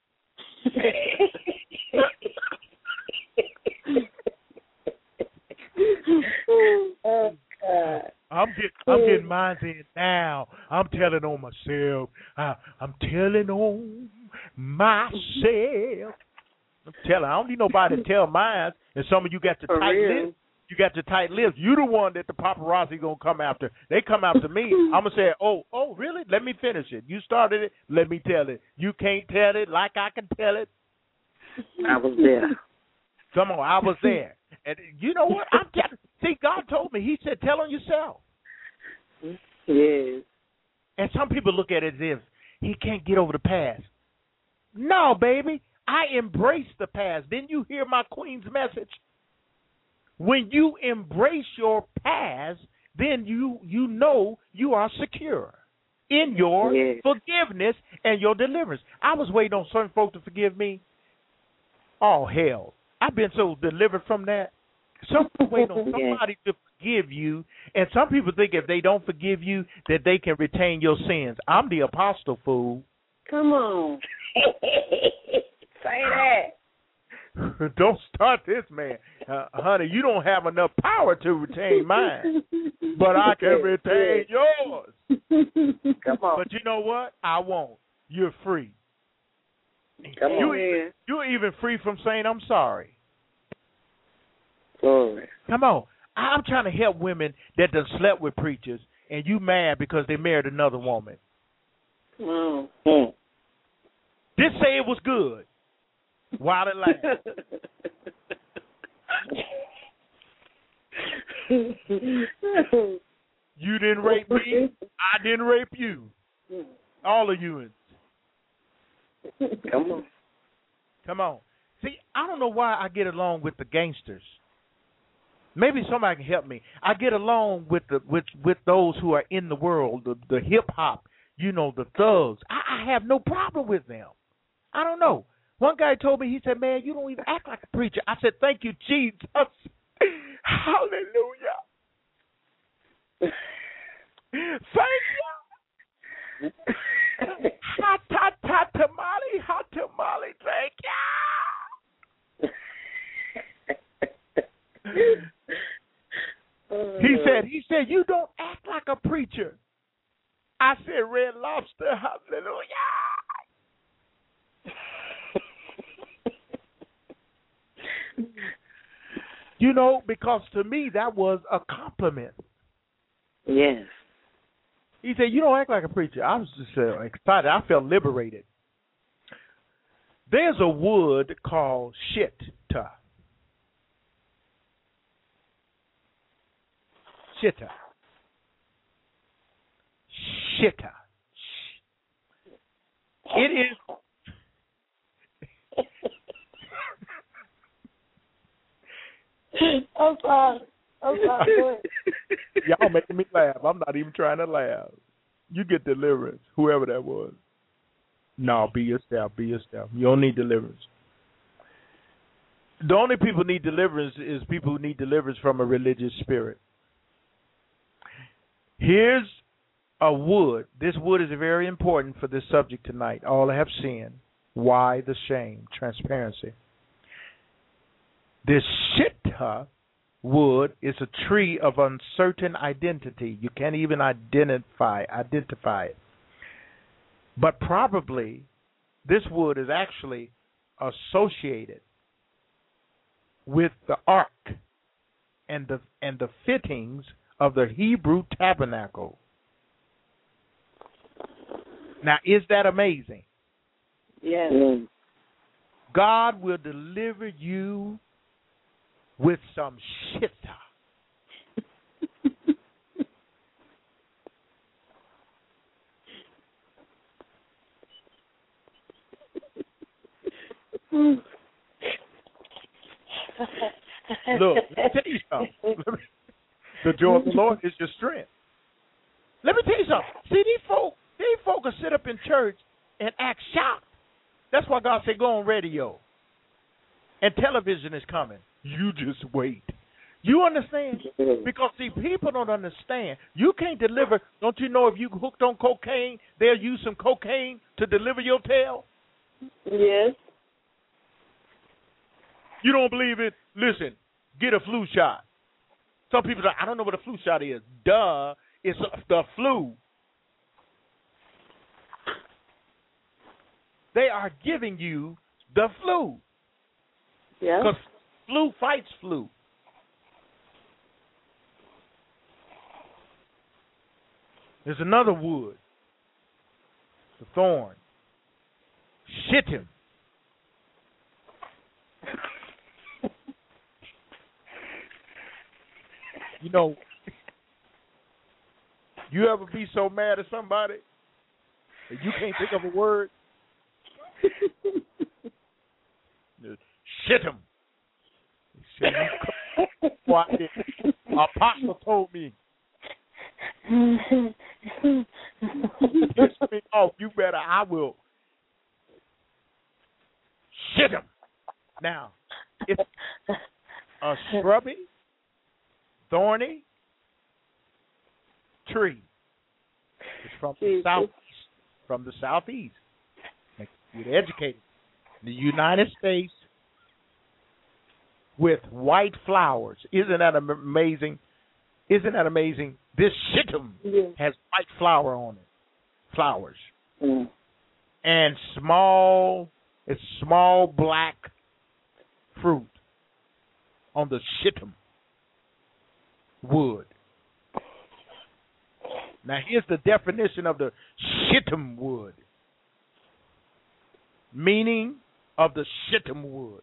Speaker 5: Oh, God.
Speaker 3: I'm getting mine in now. I'm telling on myself. I'm telling on myself. I'm telling. I don't need nobody to tell mine. And some of you got the tight lips. You got the tight lips. You the one that the paparazzi gonna come after. They come after me. I'm gonna say, oh, really? Let me finish it. You started it. Let me tell it. You can't tell it like I can tell it.
Speaker 5: I was there.
Speaker 3: Come on, I was there. And you know what? See, God told me. He said, tell on yourself.
Speaker 5: Yes.
Speaker 3: And some people look at it as if he can't get over the past. No, baby. I embrace the past. Didn't you hear my queen's message? When you embrace your past, then you know you are secure in your forgiveness and your deliverance. I was waiting on certain folks to forgive me. Oh, hell. I've been so delivered from that. Some people wait on somebody to forgive you, and some people think if they don't forgive you, that they can retain your sins. I'm the apostle, fool.
Speaker 6: Come on.
Speaker 5: Say that.
Speaker 3: Don't start this, man. Honey, you don't have enough power to retain mine, but I can retain yours.
Speaker 5: Come on.
Speaker 3: But you know what? I won't. You're free.
Speaker 5: Come on.
Speaker 3: You're even free from saying I'm sorry.
Speaker 5: Glory.
Speaker 3: Come on. I'm trying to help women that done slept with preachers, and you mad because they married another woman.
Speaker 6: Come on.
Speaker 3: Just say it was good while it lasted. You didn't rape me. I didn't rape you. All of you.
Speaker 5: Come on.
Speaker 3: Come on. See, I don't know why I get along with the gangsters. Maybe somebody can help me. I get along with those who are in the world, the hip hop, the thugs. I have no problem with them. I don't know. One guy told me, he said, man, you don't even act like a preacher. I said, thank you, Jesus. Hallelujah. Thank you. Hot tamale, thank you. He said, you don't act like a preacher. I said, Red Lobster, hallelujah. You know, because to me that was a compliment.
Speaker 5: Yes.
Speaker 3: He said, you don't act like a preacher. I was just excited. I felt liberated. There's a wood called shitta. Shitta. Shitta. It is.
Speaker 6: I'm sorry. Go ahead.
Speaker 3: Y'all making me laugh. I'm not even trying to laugh. You get deliverance, whoever that was. No, be yourself. Be yourself. You don't need deliverance. The only people who need deliverance is people who need deliverance from a religious spirit. Here's a wood. This wood is very important for this subject tonight. All have sinned. Why the shame? Transparency. This shitta wood is a tree of uncertain identity. You can't even identify it. But probably this wood is actually associated with the ark and the fittings of the Hebrew tabernacle. Now, is that amazing?
Speaker 6: Yes.
Speaker 3: God will deliver you with some shitta. Look, let me tell you something. The joy of the Lord is your strength. Let me tell you something. See, these folk will sit up in church and act shocked. That's why God said go on radio. And television is coming. You just wait. You understand? Because, see, people don't understand. You can't deliver. Don't you know if you hooked on cocaine, they'll use some cocaine to deliver your tale?
Speaker 6: Yes.
Speaker 3: You don't believe it? Listen, get a flu shot. Some people say, I don't know what a flu shot is. Duh, it's the flu. They are giving you the flu.
Speaker 6: Yeah.
Speaker 3: Because flu fights flu. There's another wood, the thorn. Shittim. You know, you ever be so mad at somebody that you can't think of a word? Shittim. Apostle told me. Piss me off. You better. I will. Shittim. Now, it's a shrubby, thorny tree. It's from the southeast. From the southeast. You're educated. The United States with white flowers. Isn't that amazing? Isn't that amazing? This shittim has white flower on it. Flowers.
Speaker 6: Mm.
Speaker 3: And it's small black fruit on the shittim wood. Now here's the definition of the shittim wood. Meaning of the shittim wood.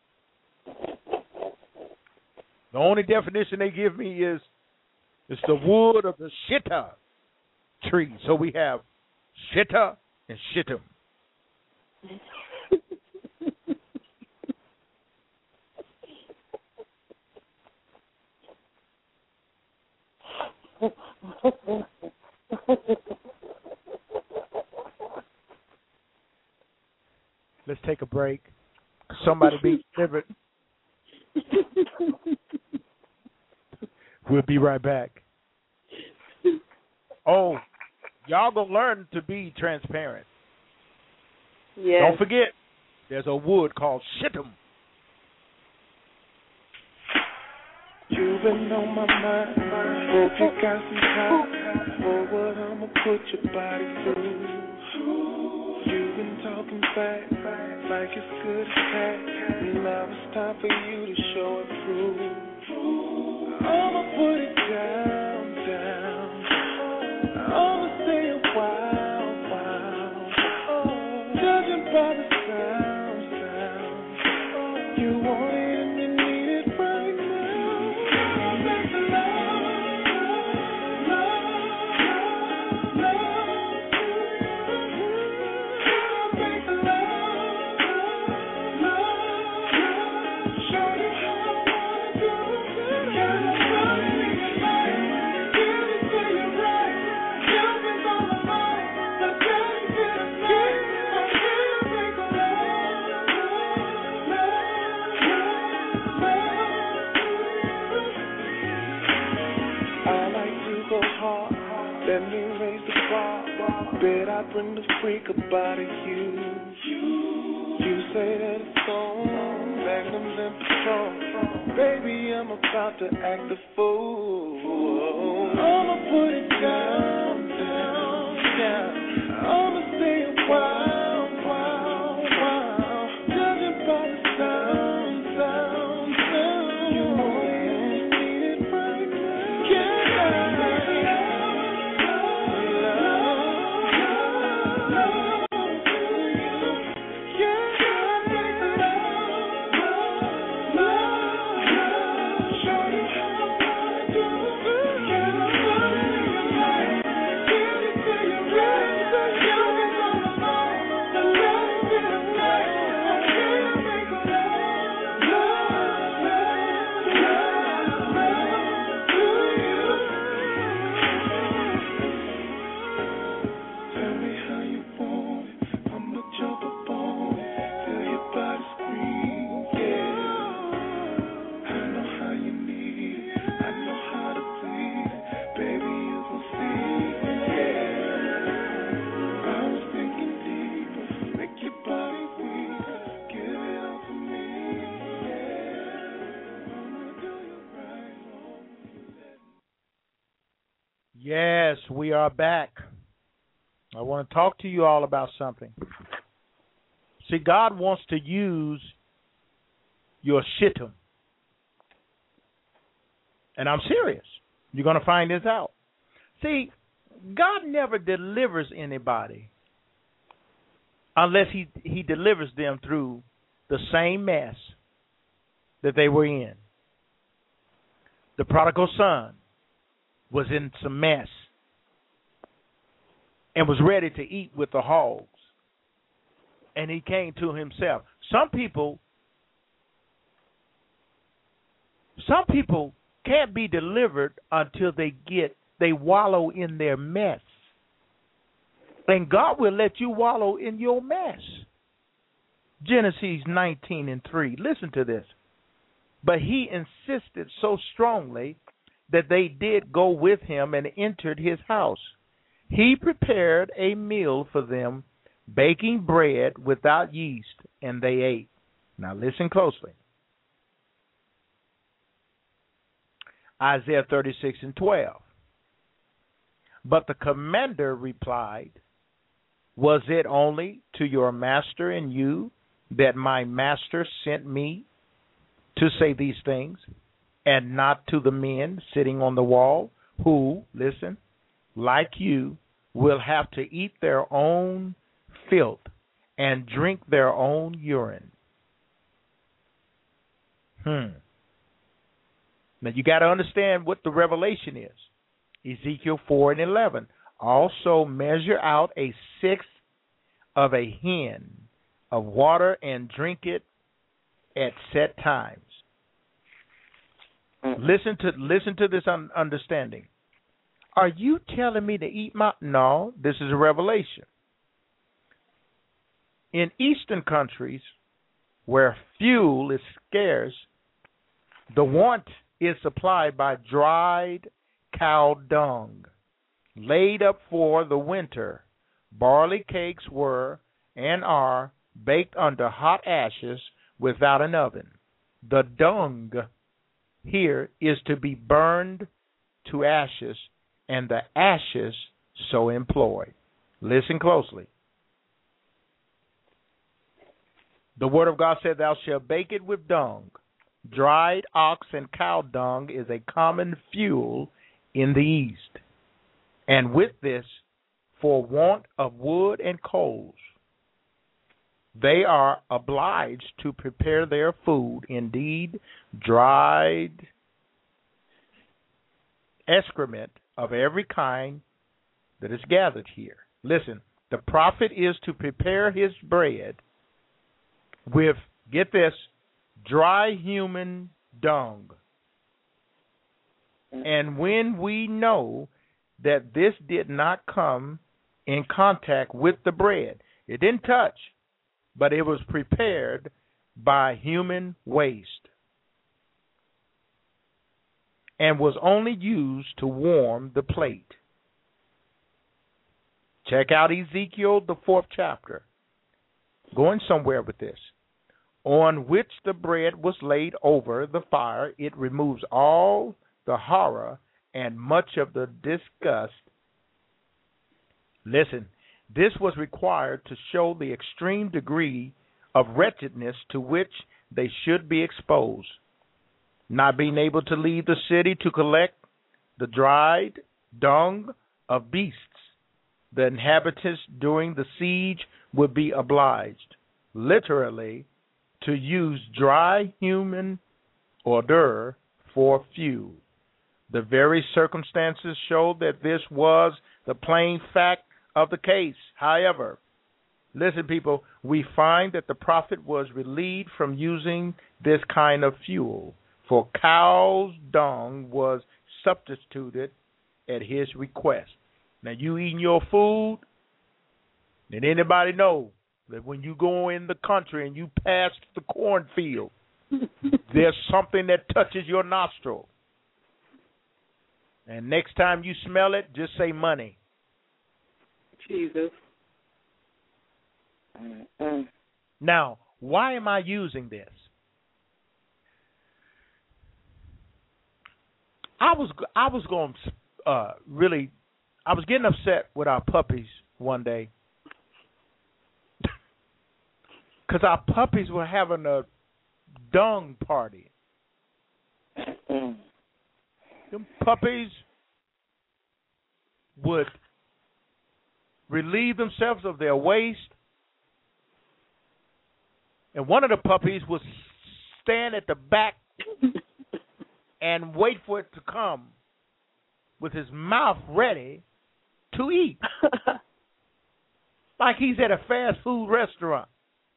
Speaker 3: The only definition they give me is it's the wood of the shitta tree. So we have shitta and shittim. Let's take a break. Somebody be delivered. We'll be right back. Oh, Y'all gonna learn to be transparent.
Speaker 6: Yes.
Speaker 3: Don't forget, there's a wood called shittim.
Speaker 7: You've been on my mind. Hope you got some time for what I'ma put your body through. You've been talking back like it's good as cat. Now it's time for you to show it through. I'ma put it down, down. I'ma stay a while, while. Judging by the sound. You want it and you need it right now. Let me raise the bar. Bet I bring the freak about it, you. You say that it's on, Magnums and Patron. Baby, I'm about to act a fool. I'ma put it down, down, down. I'ma stay a while, while, while. Judging by the sound, sound, sound. You want it, need it right now.
Speaker 3: Yes, we are back. I want to talk to you all about something. See, God wants to use your shittim. And I'm serious. You're going to find this out. See, God never delivers anybody unless he delivers them through the same mess that they were in. The prodigal son was in some mess and was ready to eat with the hogs. And he came to himself. Some people can't be delivered until they wallow in their mess. And God will let you wallow in your mess. Genesis 19:3. Listen to this. But he insisted so strongly that they did go with him and entered his house. He prepared a meal for them, baking bread without yeast, and they ate. Now listen closely. Isaiah 36:12. But the commander replied, was it only to your master and you that my master sent me to say these things, and not to the men sitting on the wall who, listen, like you, will have to eat their own filth and drink their own urine? Now you got to understand what the revelation is. Ezekiel 4:11. Also measure out a sixth of a hin of water and drink it at set times. Listen to this understanding. Are you telling me to eat my... No, this is a revelation. In Eastern countries where fuel is scarce, the want is supplied by dried cow dung. laid up for the winter. Barley cakes were and are baked under hot ashes without an oven. The dung here is to be burned to ashes, and the ashes so employed. Listen closely. The word of God said, thou shalt bake it with dung. Dried ox and cow dung is a common fuel in the East. And with this, for want of wood and coals, they are obliged to prepare their food. Indeed, dried excrement of every kind that is gathered here. Listen, the prophet is to prepare his bread with, get this, dry human dung. And when we know that this did not come in contact with the bread, it didn't touch, but it was prepared by human waste and was only used to warm the plate. Check out Ezekiel, the 4th chapter. Going somewhere with this. On which the bread was laid over the fire, it removes all the horror and much of the disgust. Listen, this was required to show the extreme degree of wretchedness to which they should be exposed. Not being able to leave the city to collect the dried dung of beasts, the inhabitants during the siege would be obliged, literally, to use dry human odor for fuel. The very circumstances showed that this was the plain fact of the case. However, listen, people, we find that the prophet was relieved from using this kind of fuel, for cow's dung was substituted at his request. Now, you eating your food, did anybody know that when you go in the country and you pass the cornfield, there's something that touches your nostril? And next time you smell it, just say money.
Speaker 5: Jesus.
Speaker 3: Now, why am I using this? I was going really, I was getting upset with our puppies one day because our puppies were having a dung party. Them puppies would relieve themselves of their waste, and one of the puppies would stand at the back and wait for it to come with his mouth ready to eat. Like he's at a fast food restaurant.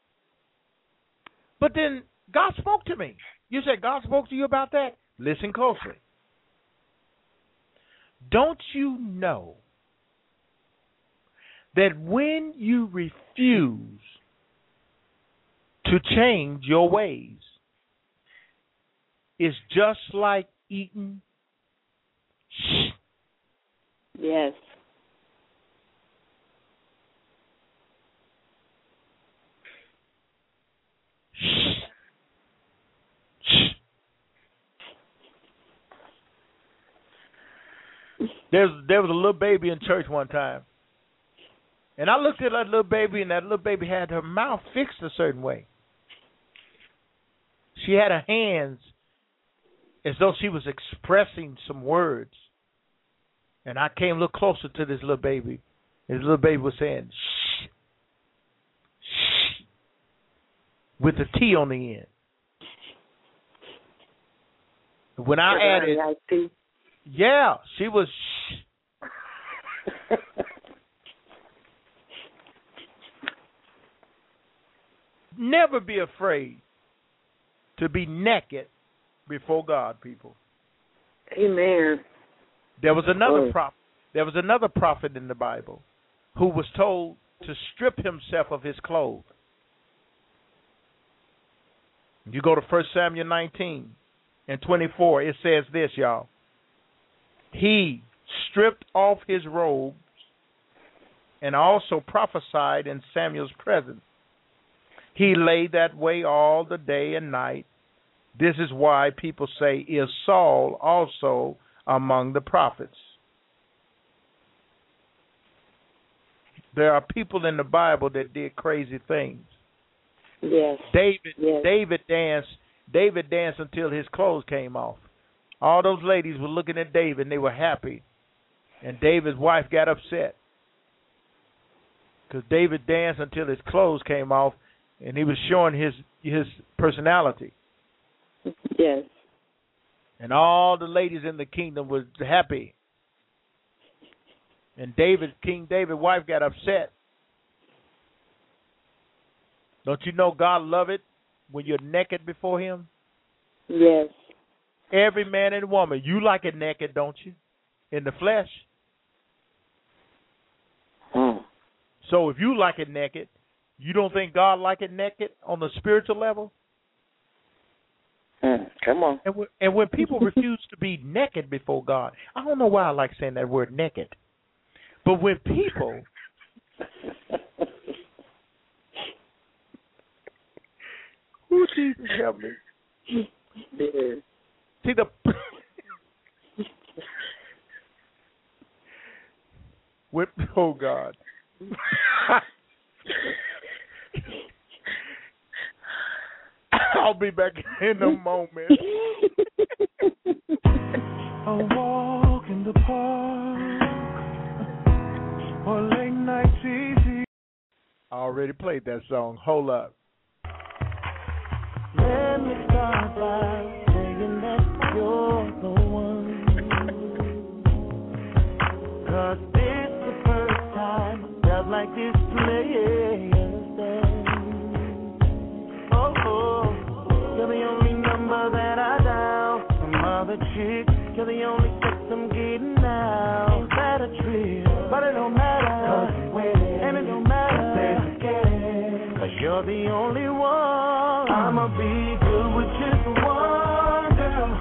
Speaker 3: But then God spoke to me. You said God spoke to you about that? Listen closely. Don't you know that when you refuse to change your ways, it's just like eating shh.
Speaker 4: Yes.
Speaker 3: There was a little baby in church one time. And I looked at that little baby, and that little baby had her mouth fixed a certain way. She had her hands as though she was expressing some words. And I came a little closer to this little baby. And this little baby was saying, shh, shh, with the T on the end. When I added, yeah, she was shh. Never be afraid to be naked before God, people.
Speaker 5: Amen.
Speaker 3: There was another prophet. There was another prophet in the Bible who was told to strip himself of his clothes. You go to 1 Samuel 19 and 24. It says this, y'all. He stripped off his robes and also prophesied in Samuel's presence. He lay that way all the day and night. This is why people say, is Saul also among the prophets? There are people in the Bible that did crazy things.
Speaker 4: Yes.
Speaker 3: David danced until his clothes came off. All those ladies were looking at David and they were happy. And David's wife got upset because David danced until his clothes came off and he was showing his personality.
Speaker 4: Yes.
Speaker 3: And all the ladies in the kingdom were happy. And King David's wife got upset. Don't you know God love it when you're naked before him?
Speaker 4: Yes.
Speaker 3: Every man and woman, you like it naked, don't you? In the flesh. So if you like it naked, you don't think God like it naked on the spiritual level?
Speaker 5: Come on.
Speaker 3: And when people refuse to be naked before God, I don't know why I like saying that word naked, but when people who Jesus help me?
Speaker 5: Yeah.
Speaker 3: See the with oh God. I'll be back in a moment.
Speaker 7: A walk in the park or late night TV.
Speaker 3: I already played that song. Hold up.
Speaker 7: Let me start by saying that you're the one. 'Cause this the first time I felt like this place. You're the only number that I dial. Some other chick, you're the only sex I'm getting now. Ain't that a trip? But it don't matter, 'cause you're winning. And it don't matter, 'cause you're the only one. I'ma be good with just one girl.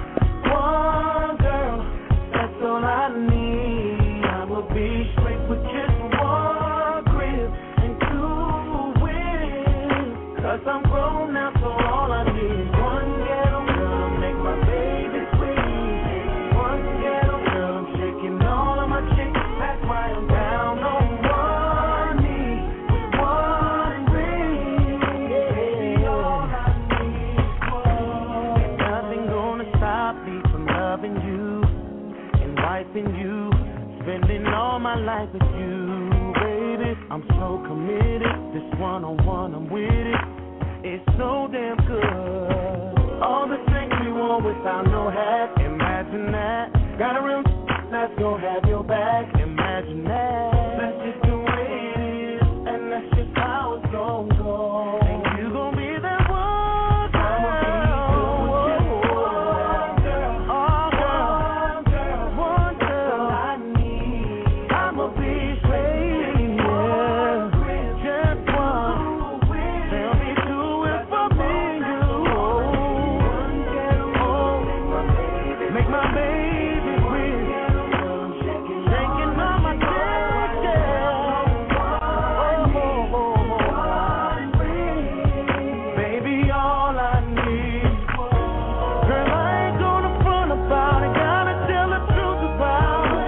Speaker 7: That's all I need. I'ma be straight with just one grip and two wins. 'Cause I'm grown now, so all I need is one ghetto girl to make my baby sweet. One ghetto girl, I'm shaking all of my chicks. That's why I'm down on one knee with one ring. Baby, all I need is one. There's nothing gonna stop me from loving you and wiping you, spending all my life with you, baby. I'm so committed. This one-on-one, I'm with it. It's so damn good. All the things you want without no hat. Imagine that. Got a real that's gonna have your back. Imagine that. That's just the way it is, and that's just how it's gonna go. And you gonna be that one girl. I'ma be good with just one girl. One girl I need. I'ma be straight, yeah. Just one. Tell me two if I mean you. Make my baby breathe. Shaking on my chest, baby, all I need. Girl, I ain't gonna front about it. Gotta tell the truth about it.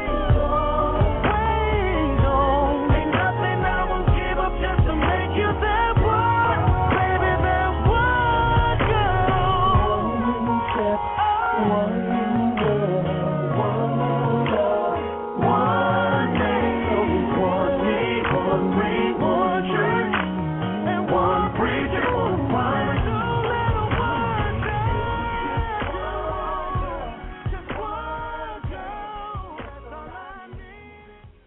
Speaker 7: Wait on. Ain't nothing I won't give up just to make you that one. Baby, that one girl. One step, one girl, one love, one name. So we one need, one ring, one church, and one preacher, one fire. Just one girl, that's all I need.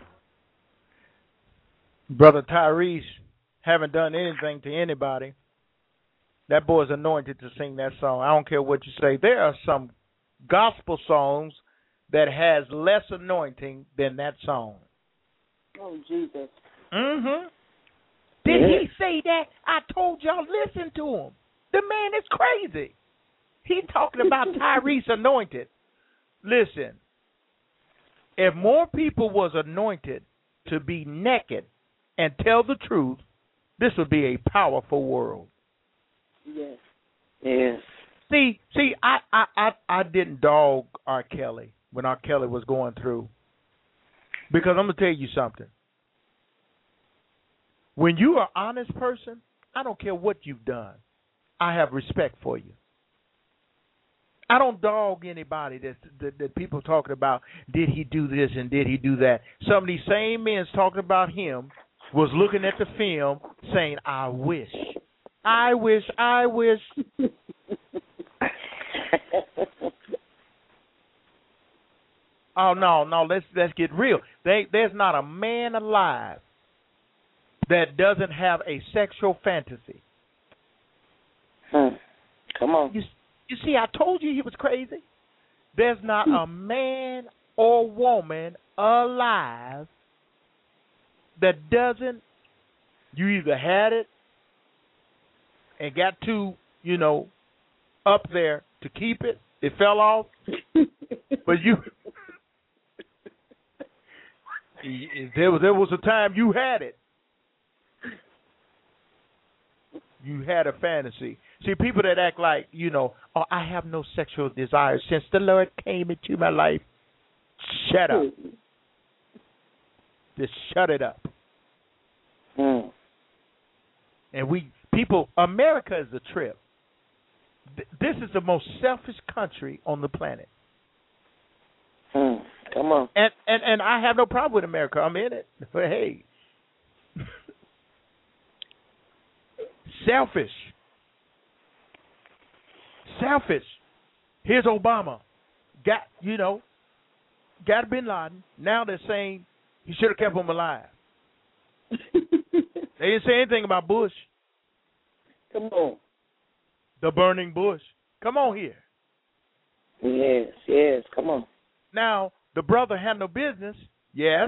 Speaker 3: Brother Tyrese haven't done anything to anybody. That boy's anointed to sing that song. I don't care what you say. There are some gospel songs that has less anointing than that song.
Speaker 4: Oh, Jesus.
Speaker 3: Mm-hmm. Did he say that? I told y'all, listen to him. The man is crazy. He's talking about Tyrese anointed. Listen, If more people was anointed to be naked and tell the truth, this would be a powerful world.
Speaker 5: Yes. Yes.
Speaker 3: See, I didn't dog R. Kelly when R. Kelly was going through, because I'm gonna tell you something. When you are an honest person, I don't care what you've done. I have respect for you. I don't dog anybody that people talking about. Did he do this and did he do that? Some of these same men talking about him was looking at the film saying, "I wish." Oh no, let's get real. There's not a man alive that doesn't have a sexual fantasy.
Speaker 5: Come on.
Speaker 3: You see, I told you he was crazy. There's not a man or woman alive that doesn't. You either had it and got too, up there to keep it. It fell off, but there was a time you had it. You had a fantasy. See, people that act like, oh, I have no sexual desire since the Lord came into my life. Shut up. Just shut it up. And America is a trip. This is the most selfish country on the planet.
Speaker 5: Come on.
Speaker 3: And I have no problem with America. I'm in it. But hey. Selfish. Here's Obama. Got Bin Laden. Now they're saying he should have kept him alive. They didn't say anything about Bush.
Speaker 5: Come on.
Speaker 3: The burning bush. Come on here.
Speaker 5: Yes, come on.
Speaker 3: Now, the brother had no business. Yes.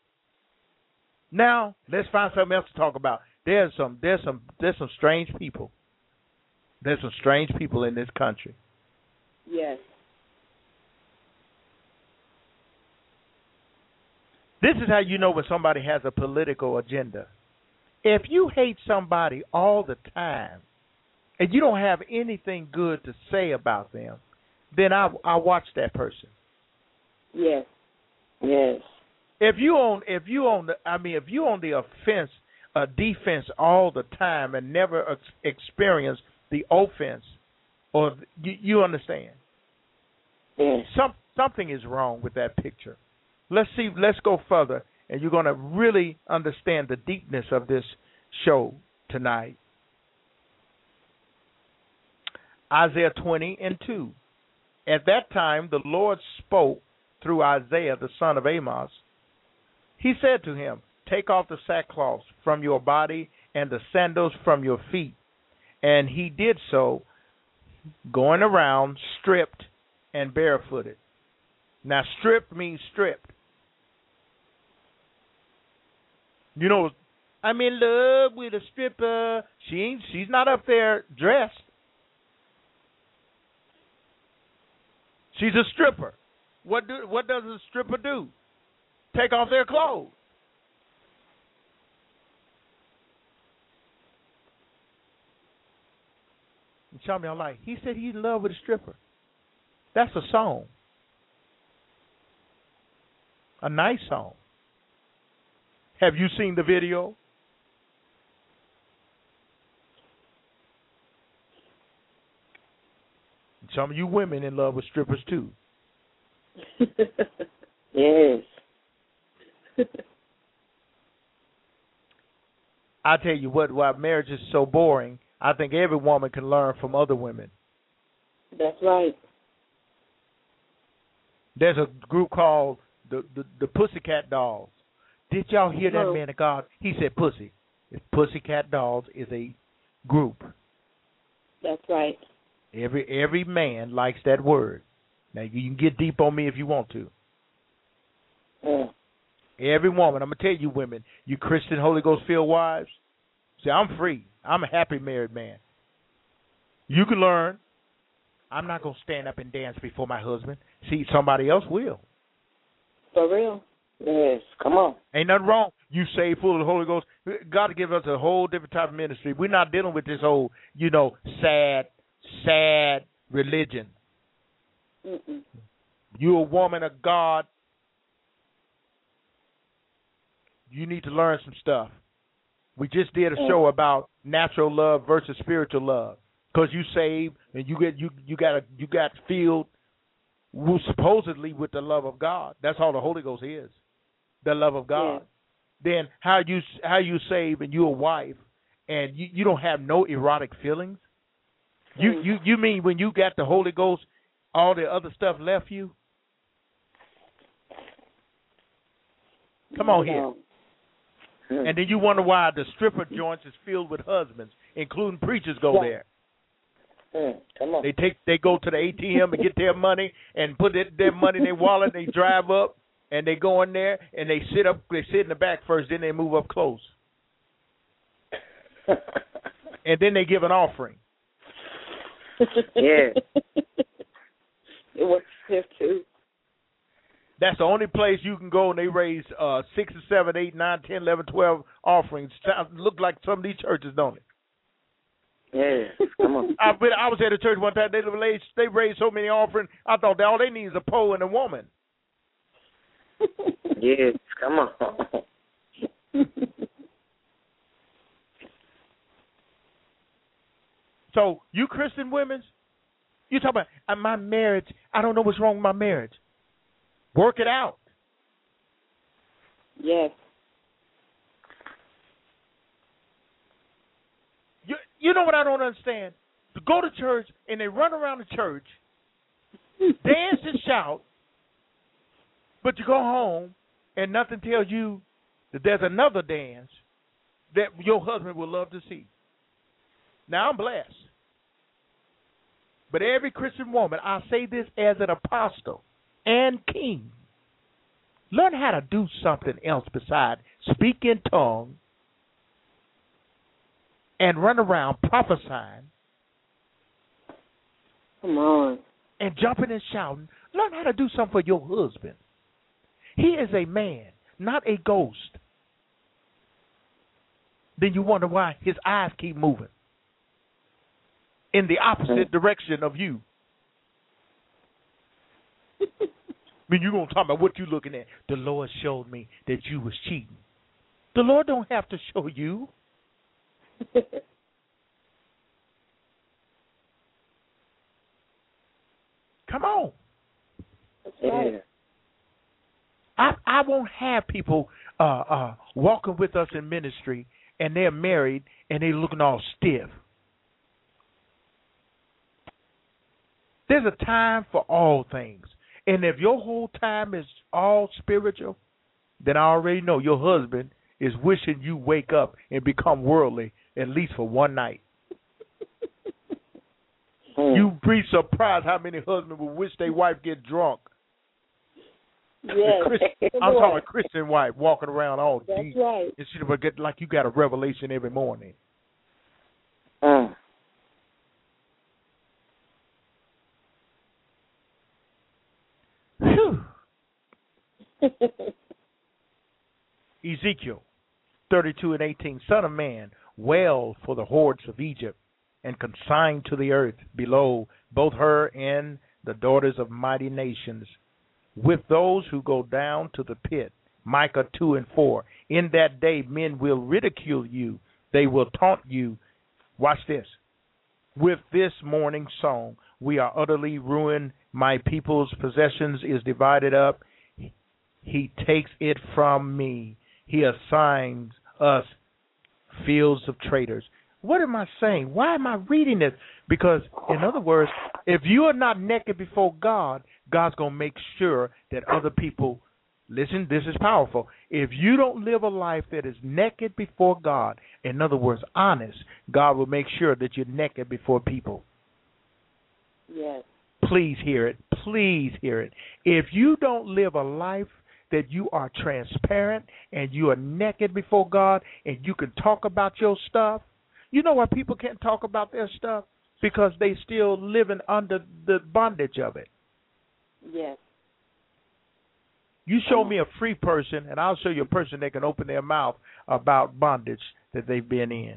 Speaker 3: Now, let's find something else to talk about. There's some strange people. There's some strange people in this country.
Speaker 5: Yes.
Speaker 3: This is how you know when somebody has a political agenda. If you hate somebody all the time and you don't have anything good to say about them, then I watch that person.
Speaker 5: Yes. Yes.
Speaker 3: If you on the defense all the time and never experience the offense, or you understand?
Speaker 5: Yes.
Speaker 3: Something is wrong with that picture. Let's go further, and you're going to really understand the deepness of this show tonight. Isaiah 20:2. At that time, the Lord spoke through Isaiah, the son of Amos. He said to him, take off the sackcloth from your body and the sandals from your feet. And he did so, going around stripped and barefooted. Now, stripped means stripped. I'm in love with a stripper. She's not up there dressed. She's a stripper. What does a stripper do? Take off their clothes. And tell me, I'm like, he said he's in love with a stripper. That's a song. A nice song. Have you seen the video? Some of you women in love with strippers too.
Speaker 5: Yes.
Speaker 3: I tell you what, why marriage is so boring, I think every woman can learn from other women.
Speaker 5: That's right.
Speaker 3: There's a group called the Pussycat Dolls. Did y'all hear that man of God? He said pussy. Pussycat Dolls is a group.
Speaker 5: That's right.
Speaker 3: Every man likes that word. Now, you can get deep on me if you want to. Every woman, I'm going to tell you women, you Christian Holy Ghost-filled wives, see, I'm free. I'm a happy married man. You can learn. I'm not going to stand up and dance before my husband. See, somebody else will.
Speaker 4: For real.
Speaker 5: Yes, come on.
Speaker 3: Ain't nothing wrong. You saved full of the Holy Ghost. God to give us a whole different type of ministry. We're not dealing with this whole, sad religion.
Speaker 4: Mm-mm.
Speaker 3: You a woman of God. You need to learn some stuff. We just did a show about natural love versus spiritual love. Because you saved and you got filled supposedly with the love of God. That's all the Holy Ghost is, the love of God. Yeah. Then how you save and you a wife and you don't have no erotic feelings? You mean when you got the Holy Ghost, all the other stuff left you? Come on here. And then you wonder why the stripper joints is filled with husbands, including preachers go there.
Speaker 5: Come on.
Speaker 3: They go to the ATM and get their money and put their money in their wallet. They drive up and they go in there and they sit in the back first, then they move up close. And then they give an offering.
Speaker 5: Yeah.
Speaker 4: It works here too.
Speaker 3: That's the only place you can go and they raise 6, 7, 8, 9, 10, 11, 12 offerings. Look like some of these churches, don't it?
Speaker 5: Yeah, come on.
Speaker 3: I was at a church one time. They raised so many offerings. I thought all they need is a pole and a woman.
Speaker 5: Yes, come on.
Speaker 3: So you Christian women, you talk about my marriage. I don't know what's wrong with my marriage. Work it out.
Speaker 4: Yes.
Speaker 3: You know what I don't understand? To go to church and they run around the church, dance and shout, but you go home and nothing tells you that there's another dance that your husband would love to see. Now, I'm blessed. But every Christian woman, I say this as an apostle and king, learn how to do something else besides speak in tongues and run around prophesying.
Speaker 4: Come on.
Speaker 3: And jumping and shouting. Learn how to do something for your husband. He is a man, not a ghost. Then you wonder why his eyes keep moving in the opposite direction of you. I mean, you're going to talk about what you're looking at. The Lord showed me that you was cheating. The Lord don't have to show you. Come on.
Speaker 4: That's right.
Speaker 3: I won't have people walking with us in ministry and they're married and they're looking all stiff. There's a time for all things. And if your whole time is all spiritual, then I already know your husband is wishing you wake up and become worldly at least for one night. You'd be surprised how many husbands would wish their wife get drunk.
Speaker 4: Yes.
Speaker 3: I'm talking a Christian wife walking around all
Speaker 4: That's
Speaker 3: deep.
Speaker 4: right.
Speaker 3: And she would get like you got a revelation every morning. Whew. Ezekiel 32:18, Son of man, wail for the hordes of Egypt, and consign to the earth below both her and the daughters of mighty nations, with those who go down to the pit. Micah 2:4, in that day men will ridicule you, they will taunt you. Watch this. With this morning song, we are utterly ruined. My people's possessions is divided up. He takes it from me. He assigns us fields of traitors. What am I saying? Why am I reading this? Because, in other words, if you are not naked before God, God's going to make sure that other people, listen, this is powerful. If you don't live a life that is naked before God, in other words, honest, God will make sure that you're naked before people.
Speaker 4: Yes.
Speaker 3: Please hear it. Please hear it. If you don't live a life that you are transparent and you are naked before God and you can talk about your stuff, you know why people can't talk about their stuff? Because they still living under the bondage of it.
Speaker 4: Yes.
Speaker 3: You show me a free person, and I'll show you a person that can open their mouth about bondage that they've been in.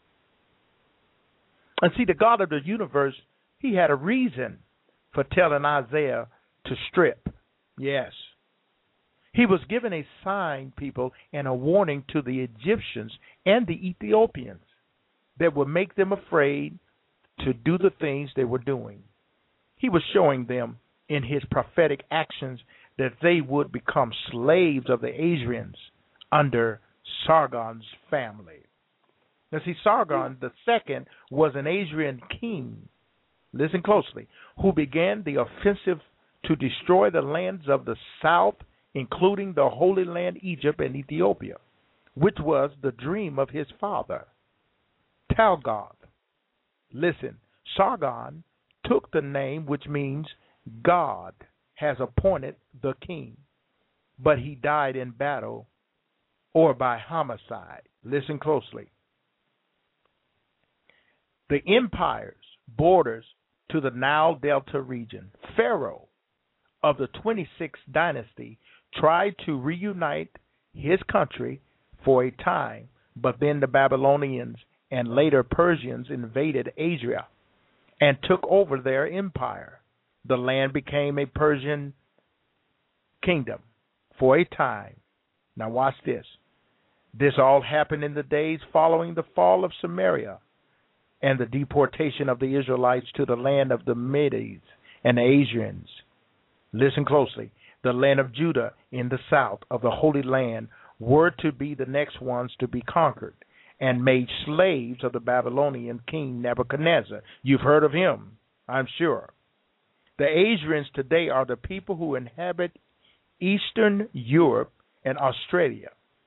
Speaker 3: And see, the God of the universe, he had a reason for telling Isaiah to strip. Yes. He was given a sign, people, and a warning to the Egyptians and the Ethiopians that would make them afraid to do the things they were doing. He was showing them in his prophetic actions that they would become slaves of the Assyrians under Sargon's family. Now see, Sargon the second was an Assyrian king, listen closely, who began the offensive to destroy the lands of the south, including the Holy Land, Egypt, and Ethiopia, which was the dream of his father, Talgod. Listen, Sargon took the name which means God has appointed the king, but he died in battle or by homicide. Listen closely. The empire's borders to the Nile Delta region. Pharaoh of the 26th dynasty tried to reunite his country for a time, but then the Babylonians and later Persians invaded Asia and took over their empire. The land became a Persian kingdom for a time. Now watch this. This all happened in the days following the fall of Samaria and the deportation of the Israelites to the land of the Medes and Assyrians. Listen closely. The land of Judah in the south of the Holy Land were to be the next ones to be conquered and made slaves of the Babylonian king Nebuchadnezzar. You've heard of him, I'm sure. The Assyrians today are the people who inhabit Eastern Europe and Australia,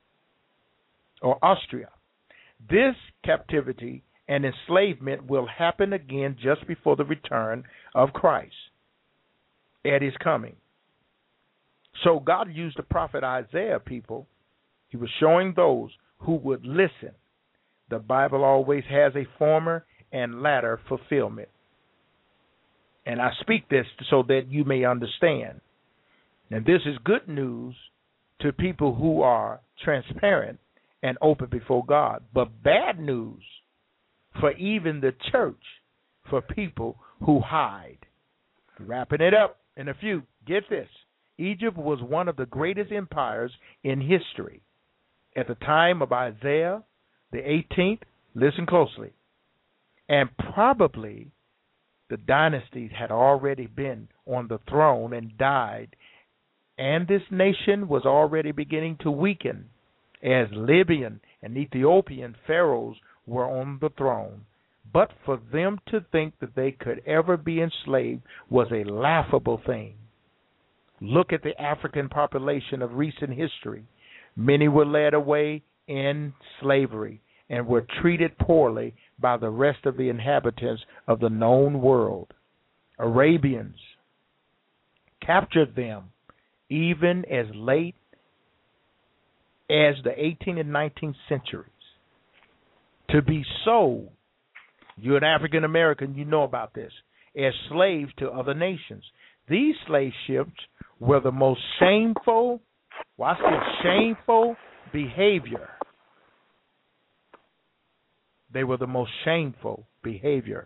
Speaker 3: or Austria. This captivity and enslavement will happen again just before the return of Christ at his coming. So God used the prophet Isaiah, people. He was showing those who would listen. The Bible always has a former and latter fulfillment. And I speak this so that you may understand. And this is good news to people who are transparent and open before God, but bad news for even the church, for people who hide. Wrapping it up in a few, get this. Egypt was one of the greatest empires in history. At the time of Isaiah, the 18th, listen closely, and probably the dynasties had already been on the throne and died, and this nation was already beginning to weaken as Libyan and Ethiopian pharaohs were on the throne. But for them to think that they could ever be enslaved was a laughable thing. Look at the African population of recent history. Many were led away in slavery and were treated poorly by the rest of the inhabitants of the known world. Arabians captured them even as late as the 18th and 19th centuries to be sold. You're an African American, you know about this, as slaves to other nations. These slave ships were the most shameful, watch this, shameful behavior. They were the most shameful behavior.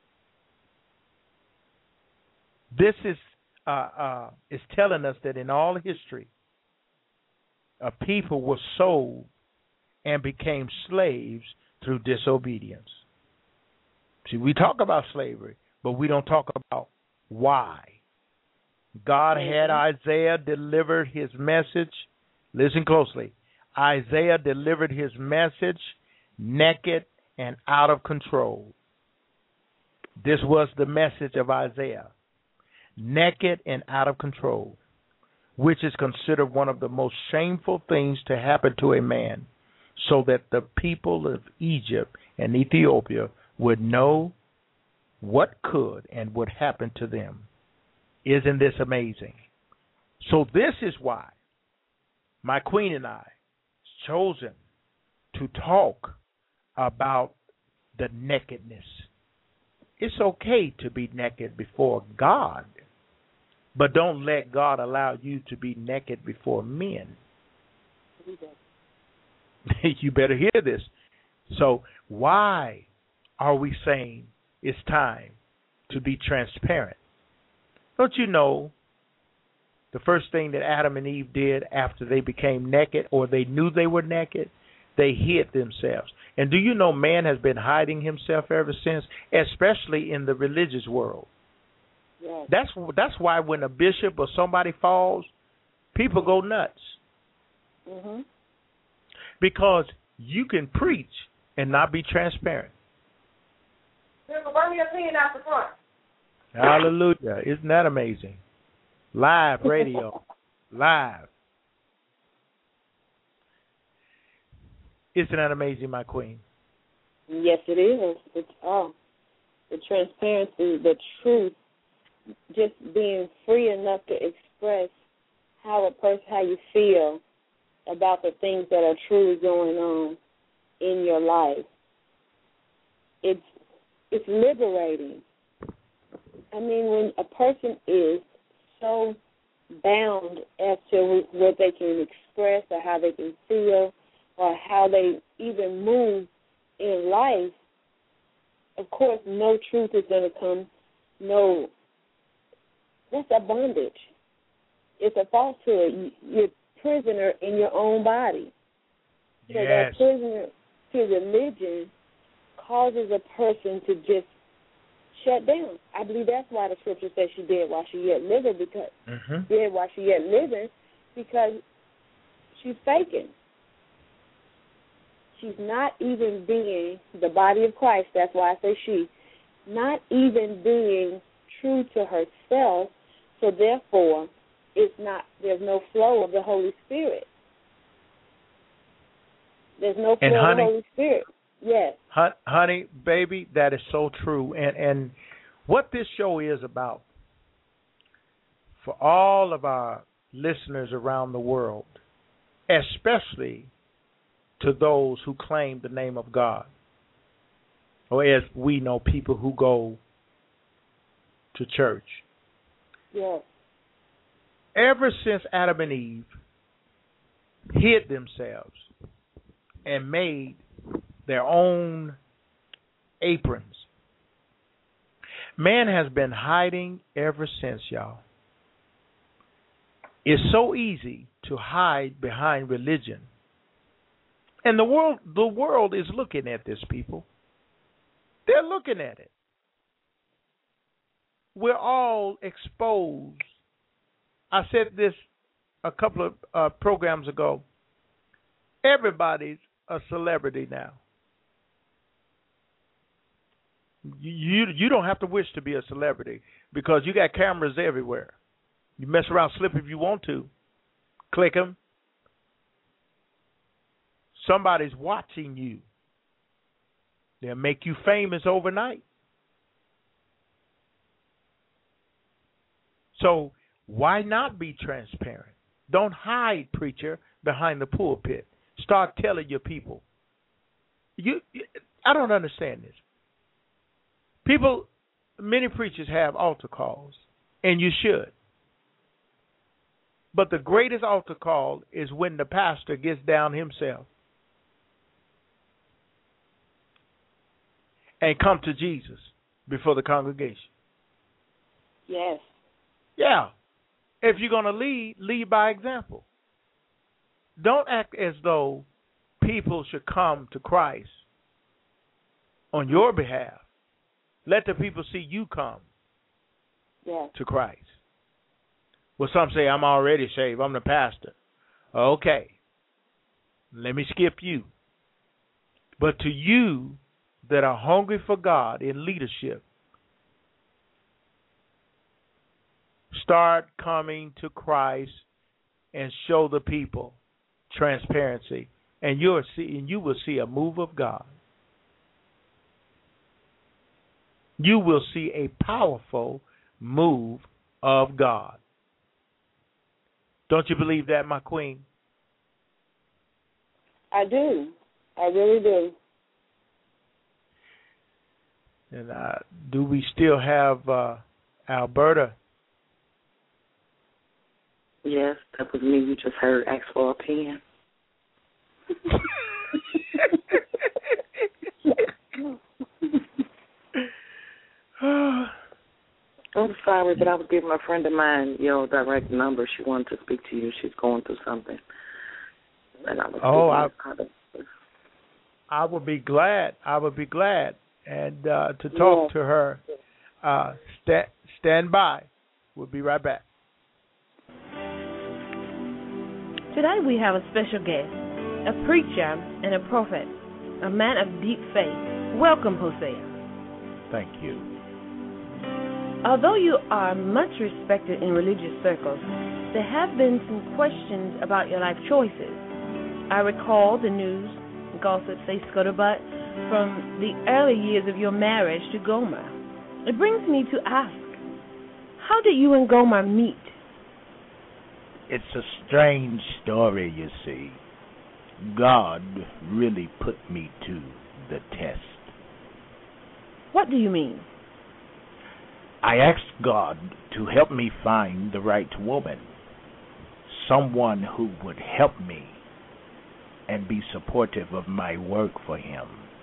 Speaker 3: This is telling us that in all history, people were sold and became slaves through disobedience. See, we talk about slavery, but we don't talk about why. God had Isaiah deliver his message. Listen closely. Isaiah delivered his message naked and out of control. This was the message of Isaiah. Naked and out of control, which is considered one of the most shameful things to happen to a man, so that the people of Egypt and Ethiopia would know what could and would happen to them. Isn't this amazing? So this is why my queen and I chosen to talk about the nakedness. It's okay to be naked before God, But don't let God allow you to be naked before men. You better hear this. So why are we saying it's time to be transparent? Don't you know the first thing that Adam and Eve did after they became naked, or they knew they were naked? They hid themselves. And do you know man has been hiding himself ever since, especially in the religious world?
Speaker 4: Yes.
Speaker 3: That's why when a bishop or somebody falls, people go nuts.
Speaker 4: Mhm.
Speaker 3: Because you can preach and not be transparent.
Speaker 5: Burn your opinion out the front.
Speaker 3: Hallelujah. Isn't that amazing? Live radio. Live. Isn't that amazing, my queen?
Speaker 4: Yes, it is. It's the transparency, the truth, just being free enough to express how you feel about the things that are truly going on in your life. It's liberating. I mean, when a person is so bound as to what they can express or how they can feel or how they even move in life, of course, no truth is going to come. No, that's a bondage. It's a falsehood. You're a prisoner in your own body. So that prisoner to religion causes a person to just shut down. I believe that's why the scripture says she did while she yet living, because because she's faking. She's not even being the body of Christ. That's why I say she. Not even being true to herself. So therefore, there's no flow of the Holy Spirit. There's no flow of the Holy Spirit. Yes.
Speaker 3: Honey, baby, that is so true. And what this show is about, for all of our listeners around the world, especially to those who claim the name of God, or as we know, people who go to church.
Speaker 4: Yes.
Speaker 3: Ever since Adam and Eve hid themselves and made their own aprons, man has been hiding ever since, y'all. It's so easy to hide behind religion. And the world is looking at this, people. They're looking at it. We're all exposed. I said this a couple of programs ago. Everybody's a celebrity now. You don't have to wish to be a celebrity because you got cameras everywhere. You mess around, slip if you want to. Click them. Somebody's watching you. They'll make you famous overnight. So why not be transparent? Don't hide, preacher, behind the pulpit. Start telling your people. I don't understand this. People, many preachers have altar calls, and you should. But the greatest altar call is when the pastor gets down himself and come to Jesus before the congregation.
Speaker 4: Yes.
Speaker 3: Yeah. If you're going to lead by example. Don't act as though people should come to Christ on your behalf. Let the people see you come to Christ. Well, some say, I'm already saved. I'm the pastor. Okay. Let me skip you. But to you that are hungry for God in leadership, start coming to Christ and show the people transparency, and you will see a move of God. You will see a powerful move of God. Don't you believe that, my queen?
Speaker 4: I do. I really do.
Speaker 3: And do we still have Alberta
Speaker 5: Yes, that was me. You just heard ask for a pen. I'm sorry, but I was giving a friend of mine your direct number. She wanted to speak to you. She's going through something. And I was
Speaker 3: I would be glad. And to talk to her. Stand by. We'll be right back.
Speaker 8: Today we have a special guest, a preacher and a prophet, a man of deep faith. Welcome, Hosea.
Speaker 1: Thank you.
Speaker 8: Although you are much respected in religious circles, there have been some questions about your life choices. I recall the news, gossip, say scuttlebutt, from the early years of your marriage to Gomer. It brings me to ask, how did you and Gomer meet?
Speaker 1: It's a strange story, you see. God really put me to the test.
Speaker 8: What do you mean?
Speaker 1: I asked God to help me find the right woman, someone who would help me and be supportive of my work for Him.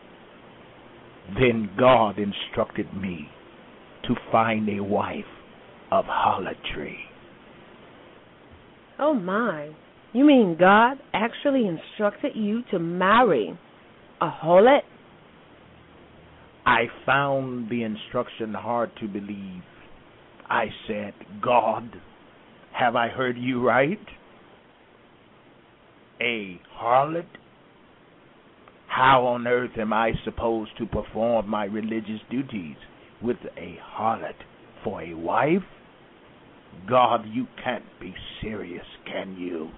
Speaker 1: Then God instructed me to find a wife of harlotry.
Speaker 8: Oh my, you mean God actually instructed you to marry a harlot?
Speaker 1: I found the instruction hard to believe. I said, God, have I heard you right? A harlot? How on earth am I supposed to perform my religious duties with a harlot for a wife? God, you can't be serious, can you?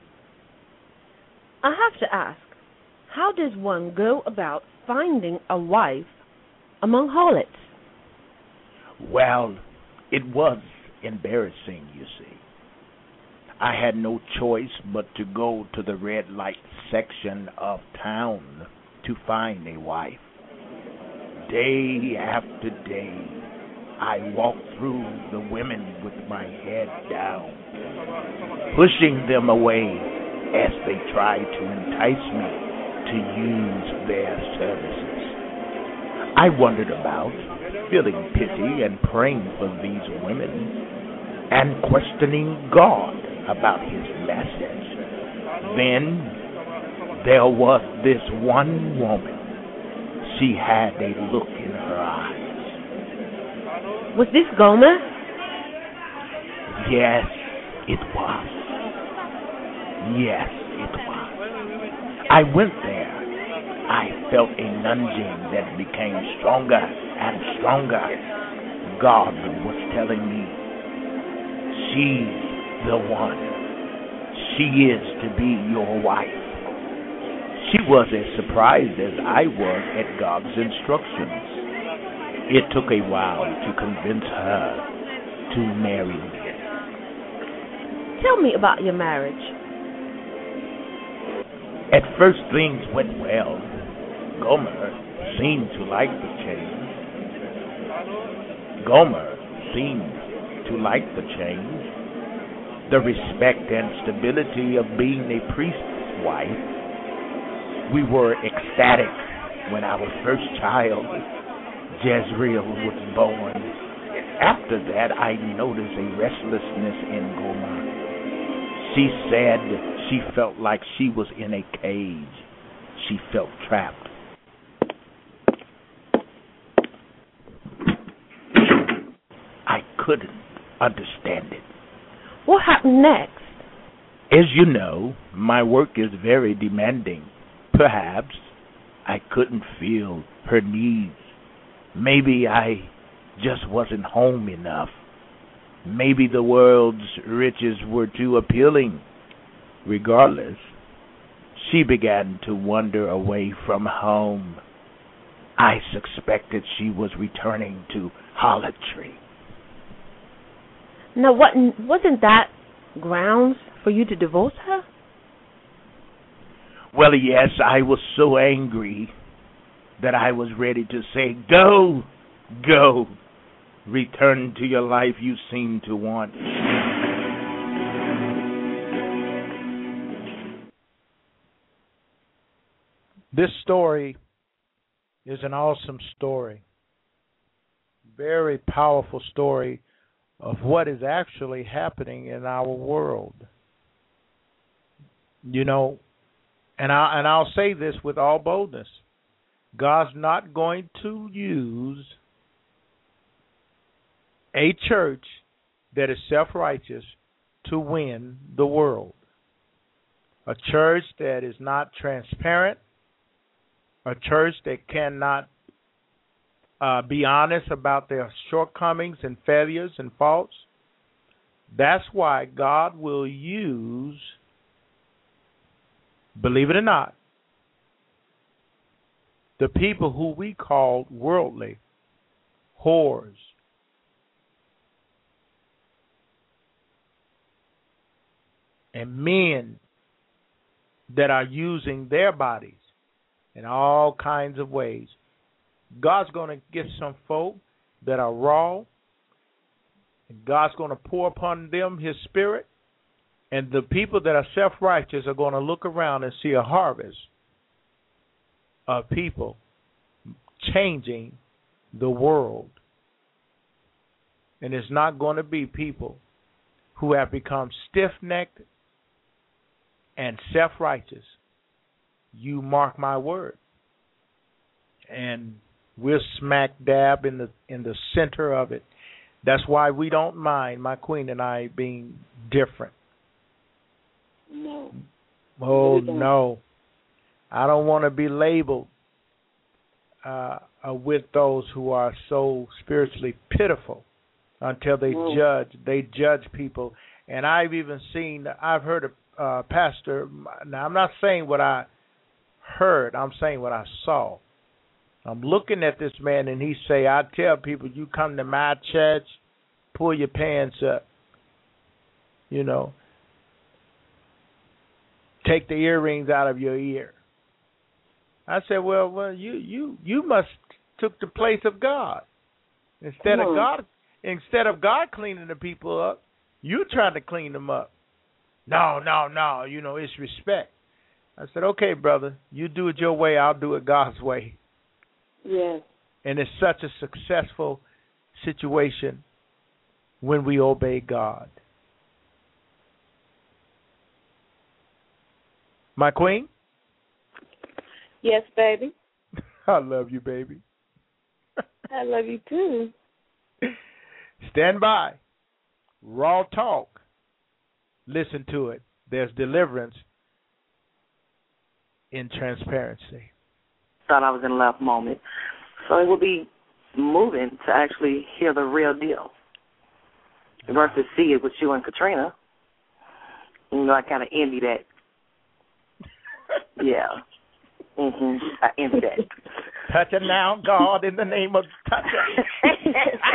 Speaker 8: I have to ask, how does one go about finding a wife among harlots?
Speaker 1: Well, it was embarrassing, you see. I had no choice but to go to the red light section of town to find a wife. Day after day, I walked through the women with my head down, pushing them away as they tried to entice me to use their services. I wandered about, feeling pity and praying for these women, and questioning God about His message. Then there was this one woman. She had a look in her eyes.
Speaker 8: Was this Gomer?
Speaker 1: Yes, it was. Yes, it was. I went there. I felt a nudging that became stronger and stronger. God was telling me, she's the one. She is to be your wife. She was as surprised as I was at God's instructions. It took a while to convince her to marry me.
Speaker 8: Tell me about your marriage.
Speaker 1: At first things went well. Gomer seemed to like the change. The respect and stability of being a priest's wife. We were ecstatic when our first child, Jezreel, was born. After that, I noticed a restlessness in Gomer. She said she felt like she was in a cage. She felt trapped. I couldn't understand it.
Speaker 8: What happened next?
Speaker 1: As you know, my work is very demanding. Perhaps I couldn't feel her needs. Maybe I just wasn't home enough. Maybe the world's riches were too appealing. Regardless, she began to wander away from home. I suspected she was returning to harlotry.
Speaker 8: Now, wasn't that grounds for you to divorce her?
Speaker 1: Well, yes, I was so angry that I was ready to say, go, go, return to your life you seem to want.
Speaker 3: This story is an awesome story. Very powerful story of what is actually happening in our world. You know, and I'll say this with all boldness. God's not going to use a church that is self-righteous to win the world. A church that is not transparent, a church that cannot be honest about their shortcomings and failures and faults. That's why God will use, believe it or not, the people who we call worldly, whores, and men that are using their bodies in all kinds of ways. God's going to get some folk that are raw, and God's going to pour upon them His Spirit, and the people that are self-righteous are going to look around and see a harvest of people changing the world. And it's not going to be people who have become stiff-necked and self-righteous. You mark my word. And we're smack dab in the center of it. That's why we don't mind, my queen and I, being different.
Speaker 4: No.
Speaker 3: Oh, no. I don't want to be labeled with those who are so spiritually pitiful until they judge people. And I've heard a pastor, now I'm not saying what I heard, I'm saying what I saw. I'm looking at this man and he say, I tell people, you come to my church, pull your pants up, you know, take the earrings out of your ear. I said, well, you must took the place of God. Instead of God cleaning the people up, you trying to clean them up. No, you know, it's respect. I said, okay, brother, you do it your way, I'll do it God's way.
Speaker 4: Yes.
Speaker 3: And it's such a successful situation when we obey God. My queen?
Speaker 4: Yes, baby.
Speaker 3: I love you, baby.
Speaker 4: I love you too.
Speaker 3: Stand by. Raw talk. Listen to it. There's deliverance in transparency.
Speaker 5: Thought I was in a love moment. So it will be moving to actually hear the real deal versus see it with you and Katrina. You know, I kind of envy that. Yeah. I envy that.
Speaker 3: Touch it now, God, in the name of touch it.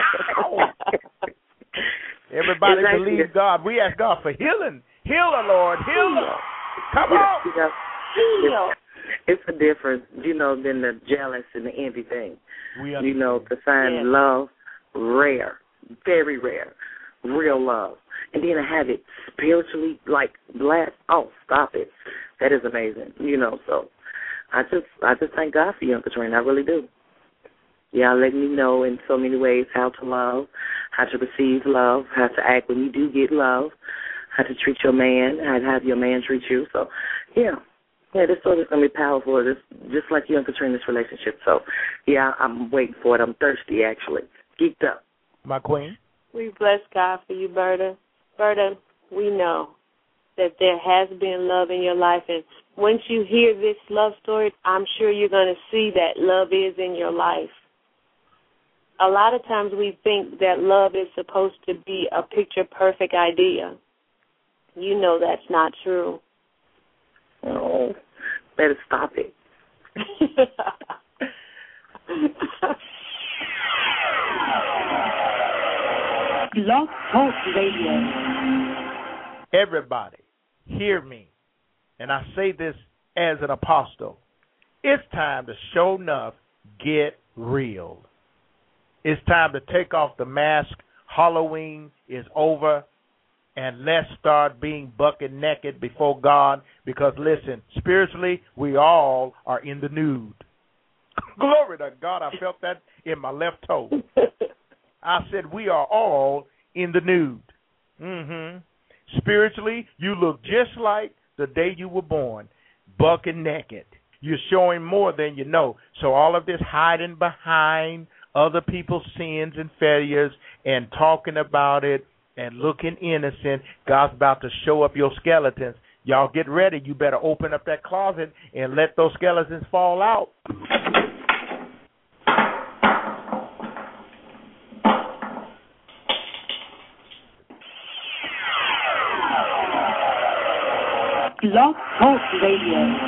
Speaker 3: Everybody believes God. We ask God for healing. Heal her, Lord. Heal her. Come on.
Speaker 5: Heal. It's a difference, you know, than the jealous and the envy thing. You know, to find love, rare, very rare, real love. And then to have it spiritually, like, blessed. Oh, stop it. That is amazing, you know. So I just thank God for you, Uncle Katrina. I really do. Y'all letting me know in so many ways how to love, how to receive love, how to act when you do get love, how to treat your man, how to have your man treat you. So, yeah, this story is going to be powerful, just like you and Katrina's relationship. So, yeah, I'm waiting for it. I'm thirsty, actually. Geeked up.
Speaker 3: My queen?
Speaker 4: We bless God for you, Berta. Berta, we know that there has been love in your life, and once you hear this love story, I'm sure you're going to see that love is in your life. A lot of times we think that love is supposed to be a picture-perfect idea. You know that's not true.
Speaker 5: Oh, better stop it.
Speaker 9: Blog Talk Radio.
Speaker 3: Everybody, hear me. And I say this as an apostle. It's time to show enough get real. It's time to take off the mask. Halloween is over. and let's start being bucket naked before God, because, listen, spiritually, we all are in the nude. Glory to God. I felt that in my left toe. I said we are all in the nude. Spiritually, you look just like the day you were born, bucket naked. You're showing more than you know. So all of this hiding behind other people's sins and failures and talking about it and looking innocent, God's about to show up your skeletons. Y'all get ready. You better open up that closet and let those skeletons fall out.
Speaker 9: Blog Talk Radio.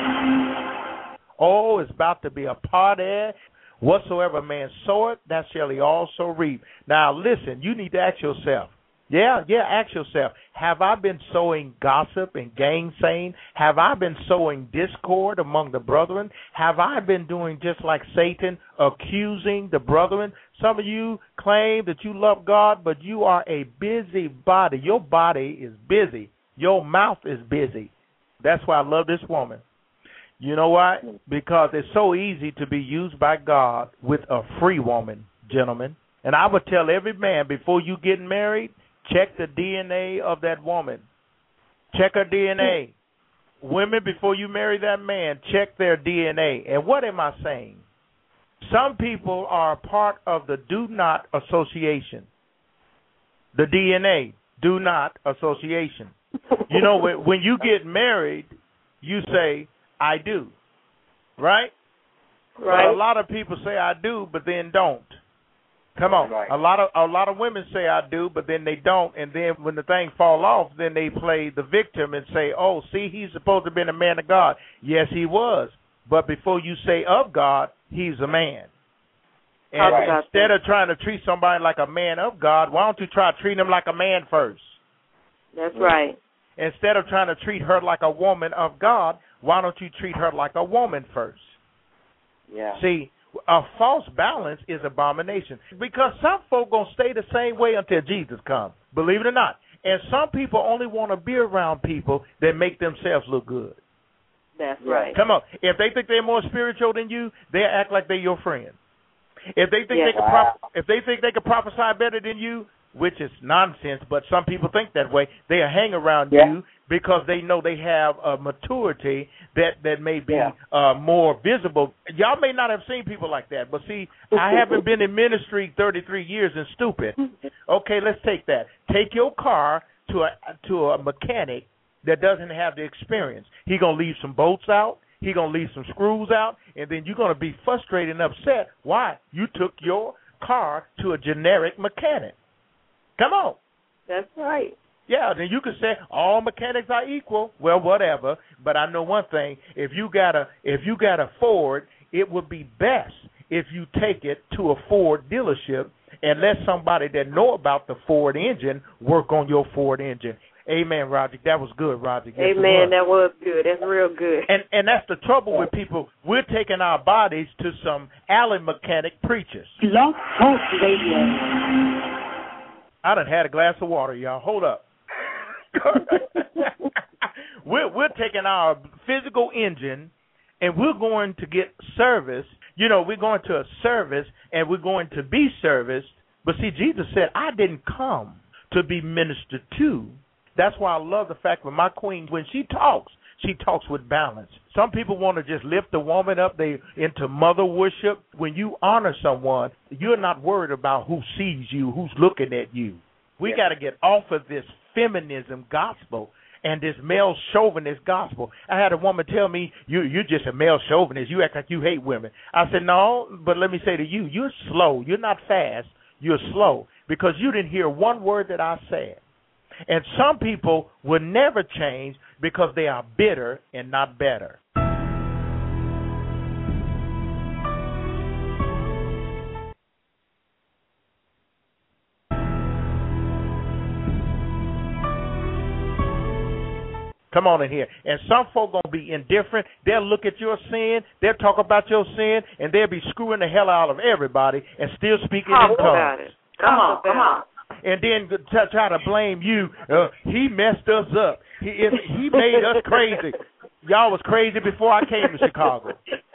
Speaker 3: Oh, it's about to be a party. Whatsoever a man soweth, that shall he also reap. Now, listen, you need to ask yourself. Ask yourself, have I been sowing gossip and gainsaying? Have I been sowing discord among the brethren? Have I been doing just like Satan, accusing the brethren? Some of you claim that you love God, but you are a busy body. Your body is busy. Your mouth is busy. That's why I love this woman. You know why? Because it's so easy to be used by God with a free woman, gentlemen. And I would tell every man, before you get married, check the DNA of that woman. Check her DNA. Women, before you marry that man, check their DNA. And what am I saying? Some people are part of the Do Not Association. The DNA, Do Not Association. You know, when you get married, you say, I do, right?
Speaker 4: Right.
Speaker 3: But a lot of people say I do, but then don't. Come on, right. A lot of women say I do, but then they don't, and then when the thing fall off, then they play the victim and say, oh, see, he's supposed to have been a man of God. Yes, he was, but before you say of God, he's a man. And instead of trying to treat somebody like a man of God, why don't you try to treat him like a man first?
Speaker 4: That's right.
Speaker 3: Instead of trying to treat her like a woman of God, why don't you treat her like a woman first?
Speaker 5: Yeah.
Speaker 3: See, a false balance is abomination, because some folk going to stay the same way until Jesus comes, believe it or not. And some people only want to be around people that make themselves look good.
Speaker 4: That's right.
Speaker 3: Come on. If they think they're more spiritual than you, they'll act like they're your friend. If they think they can prophesy better than you, which is nonsense, but some people think that way, they'll hang around you because they know they have a maturity that may be more visible. Y'all may not have seen people like that, but see, I haven't been in ministry 33 years and stupid. Okay, let's take that. Take your car to a mechanic that doesn't have the experience. He's going to leave some bolts out. He's going to leave some screws out, and then you're going to be frustrated and upset. Why? You took your car to a generic mechanic. Come on.
Speaker 4: That's right.
Speaker 3: Yeah, then you can say all mechanics are equal. Well, whatever. But I know one thing: if you got a Ford, it would be best if you take it to a Ford dealership and let somebody that know about the Ford engine work on your Ford engine. Amen, Roger. That was good, Roger. Yes,
Speaker 4: amen. That was good. That's real good.
Speaker 3: And that's the trouble with people. We're taking our bodies to some alley mechanic preachers.
Speaker 9: Blog Talk Radio.
Speaker 3: I done had a glass of water, y'all. Hold up. We're taking our physical engine and we're going to get service. You know, we're going to a service and we're going to be serviced. But see, Jesus said, I didn't come to be ministered to. That's why I love the fact that my queen, when she talks with balance. Some people want to just lift the woman up. They into mother worship. When you honor someone, you're not worried about who sees you, who's looking at you. We got to get off of this feminism gospel and this male chauvinist gospel. I had a woman tell me, you're just a male chauvinist. You act like you hate women. I said, no, but let me say to you, you're slow. You're not fast. You're slow because you didn't hear one word that I said. And some people will never change because they are bitter and not better. Come on in here. And some folk going to be indifferent. They'll look at your sin. They'll talk about your sin. And they'll be screwing the hell out of everybody and still speaking in tongues.
Speaker 5: Come on.
Speaker 3: and then try to blame you. He messed us up. He made us crazy. Y'all was crazy before I came to Chicago.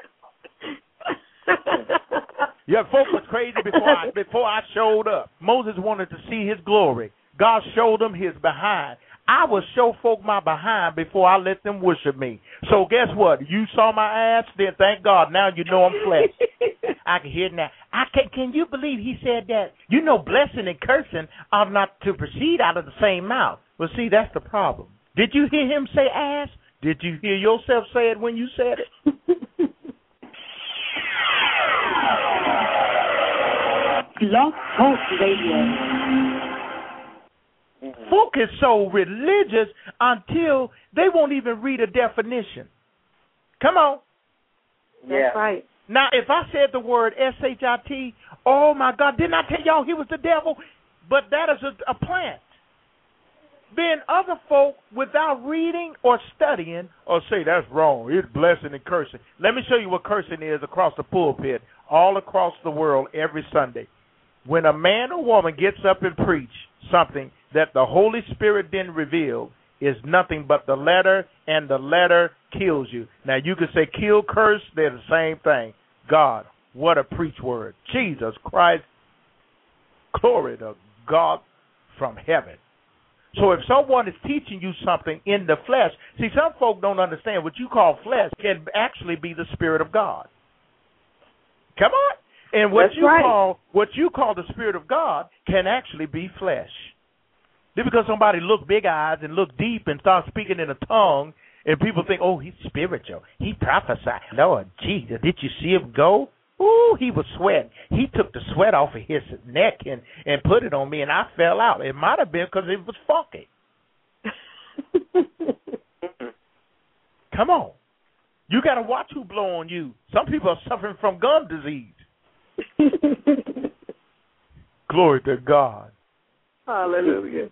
Speaker 3: Yeah, folks was crazy before I showed up. Moses wanted to see his glory. God showed him his behind. I will show folk my behind before I let them worship me. So guess what? You saw my ass, then thank God. Now you know I'm flesh. I can hear it now. Can you believe he said that? You know, blessing and cursing are not to proceed out of the same mouth. Well, see, that's the problem. Did you hear him say ass? Did you hear yourself say it when you said it?
Speaker 9: Blog Talk Radio.
Speaker 3: Folk is so religious until they won't even read a definition. Come on.
Speaker 4: That's right.
Speaker 3: Now, if I said the word S-H-I-T, oh, my God, didn't I tell y'all he was the devil? But that is a plant. Then other folk, without reading or studying, or say that's wrong, it's blessing and cursing. Let me show you what cursing is across the pulpit, all across the world every Sunday. When a man or woman gets up and preach something that the Holy Spirit didn't reveal, is nothing but the letter, and the letter kills you. Now, you can say kill, curse, they're the same thing. God, what a preach word. Jesus Christ, glory to God from heaven. So if someone is teaching you something in the flesh, see, some folk don't understand what you call flesh can actually be the Spirit of God. Come on. And what you call the Spirit of God can actually be flesh. Just because somebody look big eyes and look deep and start speaking in a tongue, and people think, oh, he's spiritual. He prophesied. Lord Jesus, did you see him go? Ooh, he was sweating. He took the sweat off of his neck and put it on me, and I fell out. It might have been because it was funky. Come on. You got to watch who blow on you. Some people are suffering from gum disease. Glory to God.
Speaker 4: Hallelujah.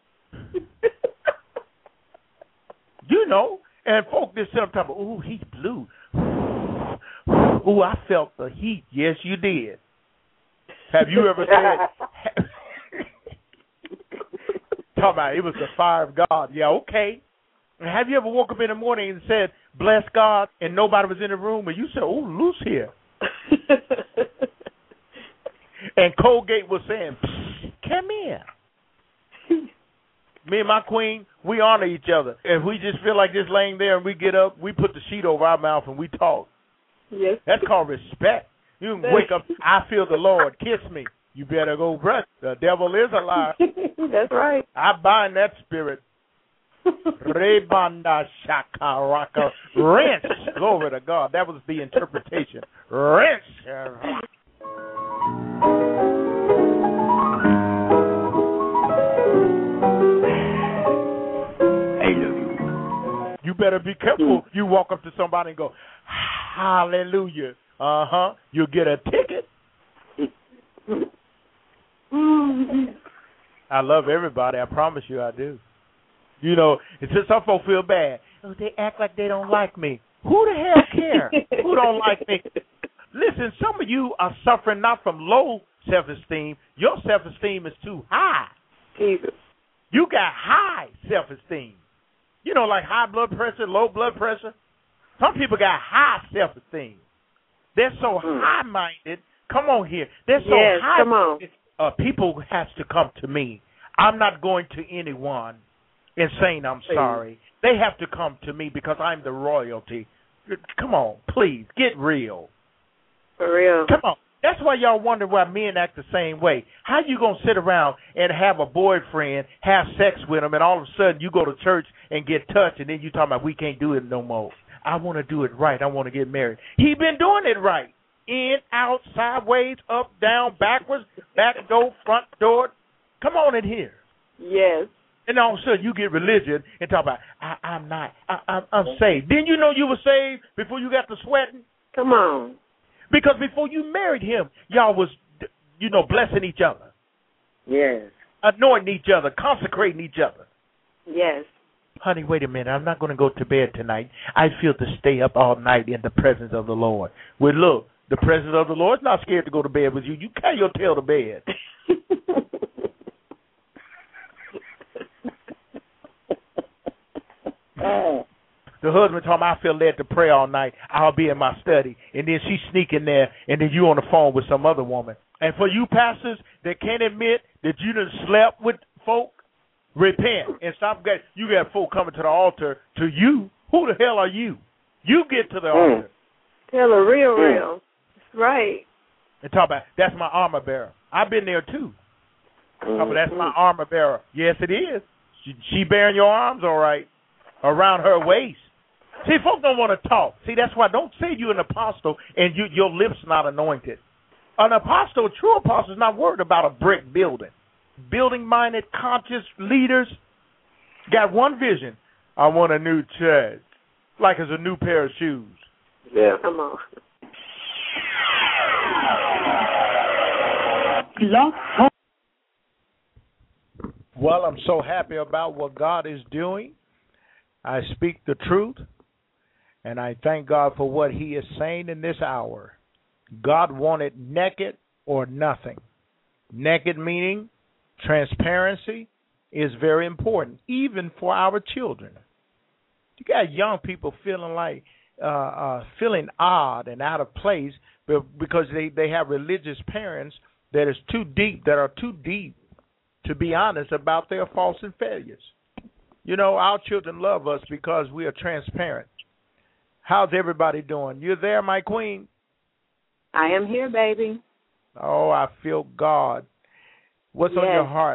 Speaker 3: You know, and folk just sit up talking, ooh, he's blue. Ooh, I felt the heat. Yes, you did. Have you ever said, talking about it was the fire of God? Yeah, okay. And have you ever woke up in the morning and said, bless God, and nobody was in the room, and you said, oh, loose here. And Colgate was saying, come here. Me and my queen, we honor each other. If we just feel like just laying there and we get up, we put the sheet over our mouth and we talk.
Speaker 4: Yes.
Speaker 3: That's called respect. You can wake up, I feel the Lord, kiss me. You better go brush. The devil is a liar.
Speaker 4: That's right.
Speaker 3: I bind that spirit. Rebanda shakaraka. Rinse. Glory to God. That was the interpretation. Rinse. You better be careful. You walk up to somebody and go, hallelujah. You'll get a ticket. I love everybody. I promise you I do. You know, it's just some folks feel bad. Oh, they act like they don't like me. Who the hell care? Who don't like me? Listen, some of you are suffering not from low self-esteem. Your self-esteem is too high.
Speaker 4: Jesus.
Speaker 3: You got high self-esteem. You know, like high blood pressure, low blood pressure. Some people got high self-esteem. They're so high-minded. Come on here. They're so high-minded. People has to come to me. I'm not going to anyone and saying I'm sorry. They have to come to me because I'm the royalty. Come on, please, get real.
Speaker 4: For real.
Speaker 3: Come on. That's why y'all wonder why men act the same way. How you going to sit around and have a boyfriend, have sex with him, and all of a sudden you go to church and get touched, and then you talking about we can't do it no more. I want to do it right. I want to get married. He been doing it right. In, out, sideways, up, down, backwards, back door, front door. Come on in here.
Speaker 4: Yes.
Speaker 3: And all of a sudden you get religion and talk about, I'm saved. Didn't you know you were saved before you got to sweating?
Speaker 4: Come on.
Speaker 3: Because before you married him, y'all was, blessing each other.
Speaker 5: Yes.
Speaker 3: Anointing each other, consecrating each other.
Speaker 4: Yes.
Speaker 3: Honey, wait a minute. I'm not going to go to bed tonight. I feel to stay up all night in the presence of the Lord. Well, look, the presence of the Lord's not scared to go to bed with you. You carry your tail to bed. The husband told me, I feel led to pray all night. I'll be in my study. And then she sneak in there, and then you on the phone with some other woman. And for you pastors that can't admit that you done slept with folk, repent and stop. You got folk coming to the altar to you. Who the hell are you? You get to the altar.
Speaker 4: Tell the real. That's right.
Speaker 3: And talk about, that's my armor bearer. I've been there too. Talk about, that's my armor bearer. Yes, it is. She bearing your arms all right around her waist. See, folks don't want to talk. See, that's why don't say you're an apostle and your lips not anointed. An apostle, a true apostle, is not worried about a brick building. Building-minded, conscious leaders got one vision. I want a new church, like it's a new pair of shoes.
Speaker 5: Yeah.
Speaker 4: Come on.
Speaker 3: Well, I'm so happy about what God is doing. I speak the truth, and I thank God for what he is saying in this hour. God wanted naked or nothing. Naked meaning transparency is very important, even for our children. You got young people feeling like feeling odd and out of place because they have religious parents that are too deep to be honest about their faults and failures. You know, our children love us because we are transparent. How's everybody doing? You there, my queen?
Speaker 4: I am here, baby.
Speaker 3: Oh, I feel God. What's on your heart?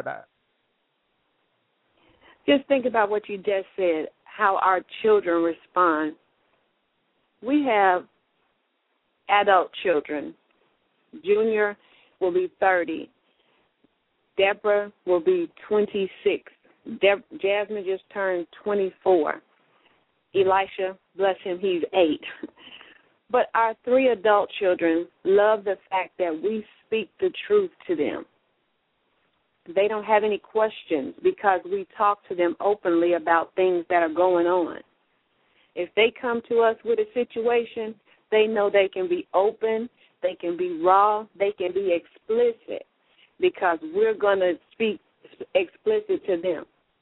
Speaker 4: Just think about what you just said, how our children respond. We have adult children. Junior will be 30. Deborah will be 26. Jasmine just turned 24. Elisha, bless him, he's 8. But our 3 adult children love the fact that we speak the truth to them. They don't have any questions because we talk to them openly about things that are going on. If they come to us with a situation, they know they can be open, they can be raw, they can be explicit because we're going to speak explicit to them.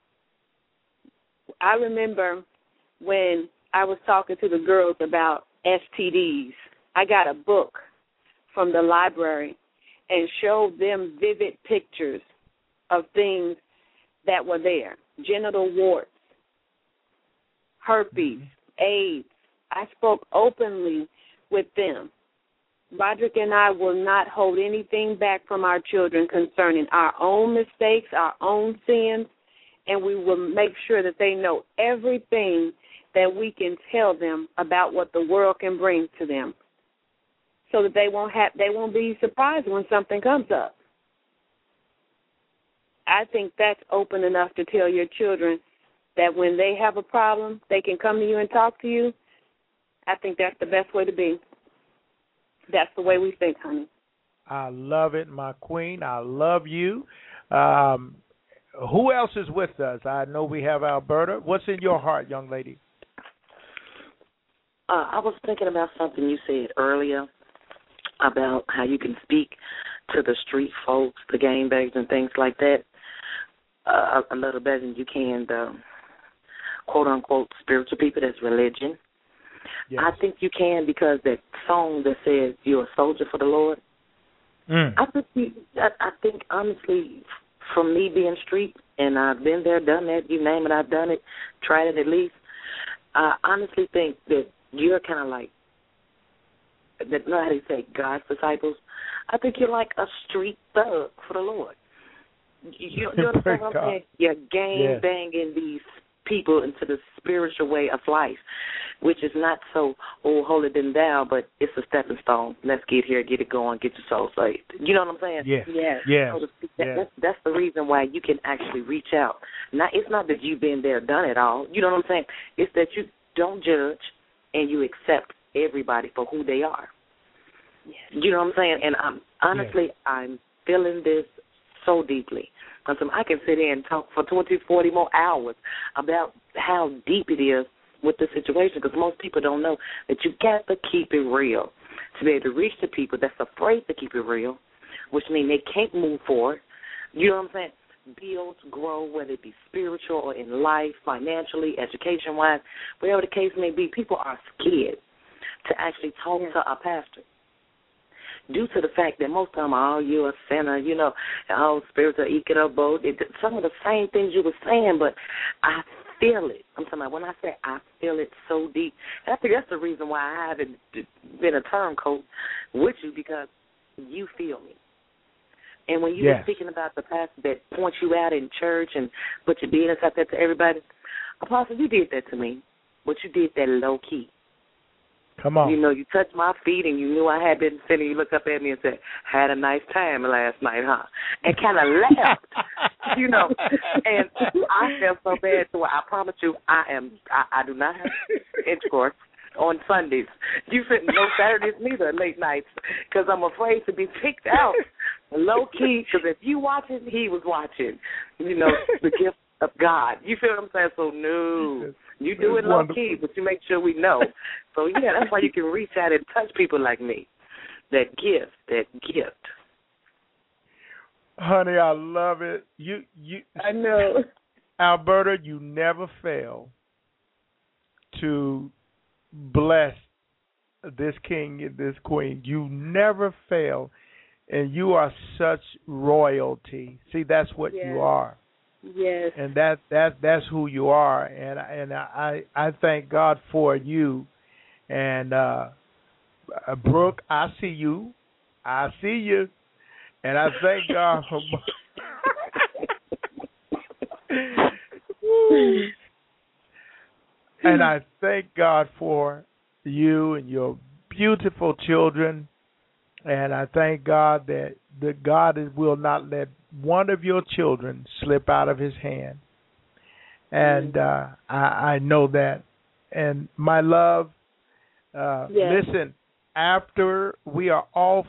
Speaker 4: I remember when I was talking to the girls about STDs, I got a book from the library and showed them vivid pictures of things that were there. Genital warts, herpes, AIDS. I spoke openly with them. Roderick and I will not hold anything back from our children concerning our own mistakes, our own sins, and we will make sure that they know everything that we can tell them about what the world can bring to them, so that they won't be surprised when something comes up. I think that's open enough to tell your children that when they have a problem, they can come to you and talk to you. I think that's the best way to be. That's the way we think, honey.
Speaker 3: I love it, my queen. I love you. Who else is with us? I know we have Alberta. What's in your heart, young lady?
Speaker 5: I was thinking about something you said earlier about how you can speak to the street folks, the game bags and things like that, a little better than you can the quote-unquote spiritual people, that's religion. Yes. I think you can because that song that says you're a soldier for the Lord, I think honestly, from me being street, and I've been there, done that, you name it, I've done it, tried it at least, I honestly think that you're kind of like, that, know how they say, God's disciples. I think you're like a street thug for the Lord. You understand what I'm saying? You're gang-banging these people into the spiritual way of life, which is not so, holier than thou, but it's a stepping stone. Let's get here, get it going, get your soul saved. You know what I'm saying?
Speaker 3: Yeah.
Speaker 5: So that's the reason why you can actually reach out. It's not that you've been there, done it all. You know what I'm saying? It's that you don't judge and you accept everybody for who they are. Yes. You know what I'm saying? And I'm feeling this so deeply. Because I can sit here and talk for 20, 40 more hours about how deep it is with the situation, because most people don't know that you got to keep it real to be able to reach the people that's afraid to keep it real, which means they can't move forward. You know what I'm saying? build, grow, whether it be spiritual or in life, financially, education-wise, whatever the case may be, people are scared to actually talk to a pastor due to the fact that most of them are, oh, you're a sinner, you know, oh, spiritual, boat. Some of the same things you were saying, but I feel it. I'm talking about when I say I feel it so deep. And I think that's the reason why I haven't been a turncoat with you, because you feel me. And when you were speaking about the pastor that points you out in church and put your business out there to everybody, Apostle, you did that to me, but you did that low key.
Speaker 3: Come on.
Speaker 5: You know, you touched my feet and you knew I had been sitting. You looked up at me and said, had a nice time last night, huh? And kind of laughed, you know. And I felt so bad. So I promise you, I do not have intercourse on Sundays. You shouldn't know Saturdays neither, late nights, because I'm afraid to be picked out low key. Because if you watching, he was watching. You know, the gift of God. You feel what I'm saying? So no. You do it low key, but you make sure we know. So yeah, that's why you can reach out and touch people like me. That gift.
Speaker 3: Honey, I love it. You
Speaker 5: I know.
Speaker 3: Alberta, you never fail to bless this king and this queen. You never fail, and you are such royalty. See, that's what you are.
Speaker 4: Yes.
Speaker 3: And that's who you are, and I thank God for you. And Brooke, I see you, and I thank God for. And I thank God for you and your beautiful children, and I thank God that God will not let one of your children slip out of his hand. And I know that. And my love, listen, after we are off,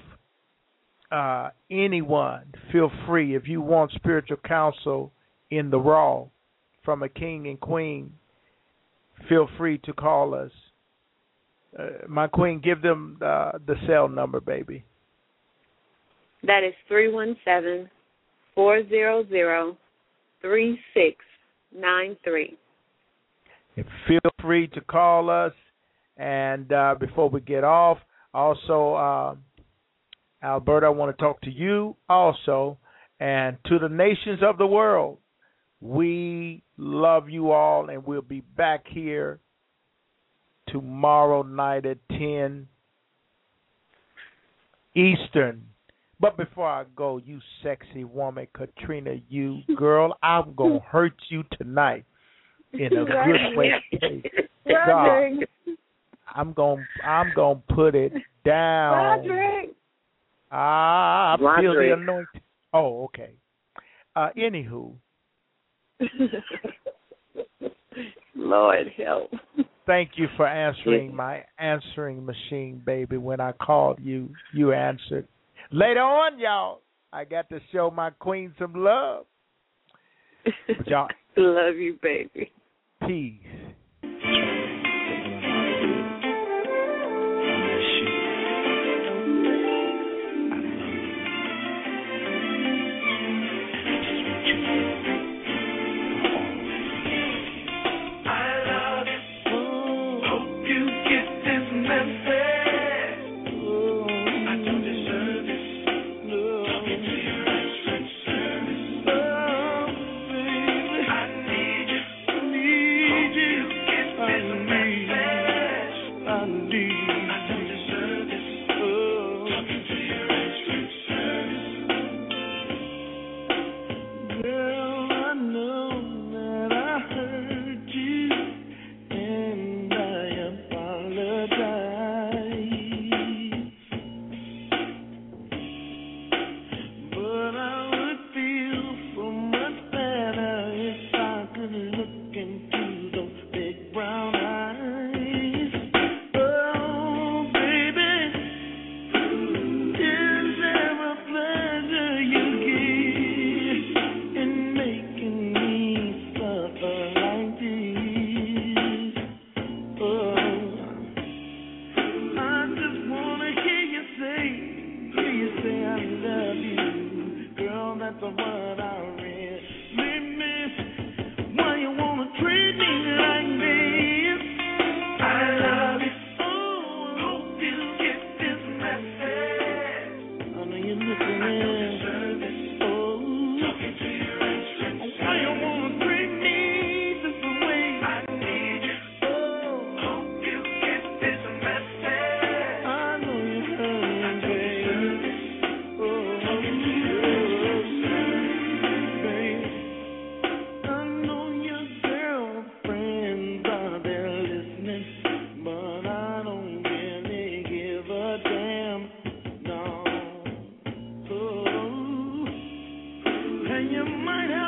Speaker 3: anyone, feel free, if you want spiritual counsel in the raw from a king and queen, feel free to call us. My queen, give them the cell number, baby.
Speaker 4: That is 317-400-3693.
Speaker 3: And feel free to call us. And before we get off, also, Alberta, I want to talk to you also and to the nations of the world. We love you all, and we'll be back here tomorrow night at 10 Eastern. But before I go, you sexy woman, Katrina, you girl, I'm going to hurt you tonight in a good way. God, I'm going to put it down. I feel the anointing. Oh, okay. Anywho.
Speaker 4: Lord help.
Speaker 3: Thank you for answering my answering machine, baby. When I called you, you answered. Later on, y'all, I got to show my queen some love. But y'all,
Speaker 4: love you, baby.
Speaker 3: Peace.
Speaker 7: Need you. might have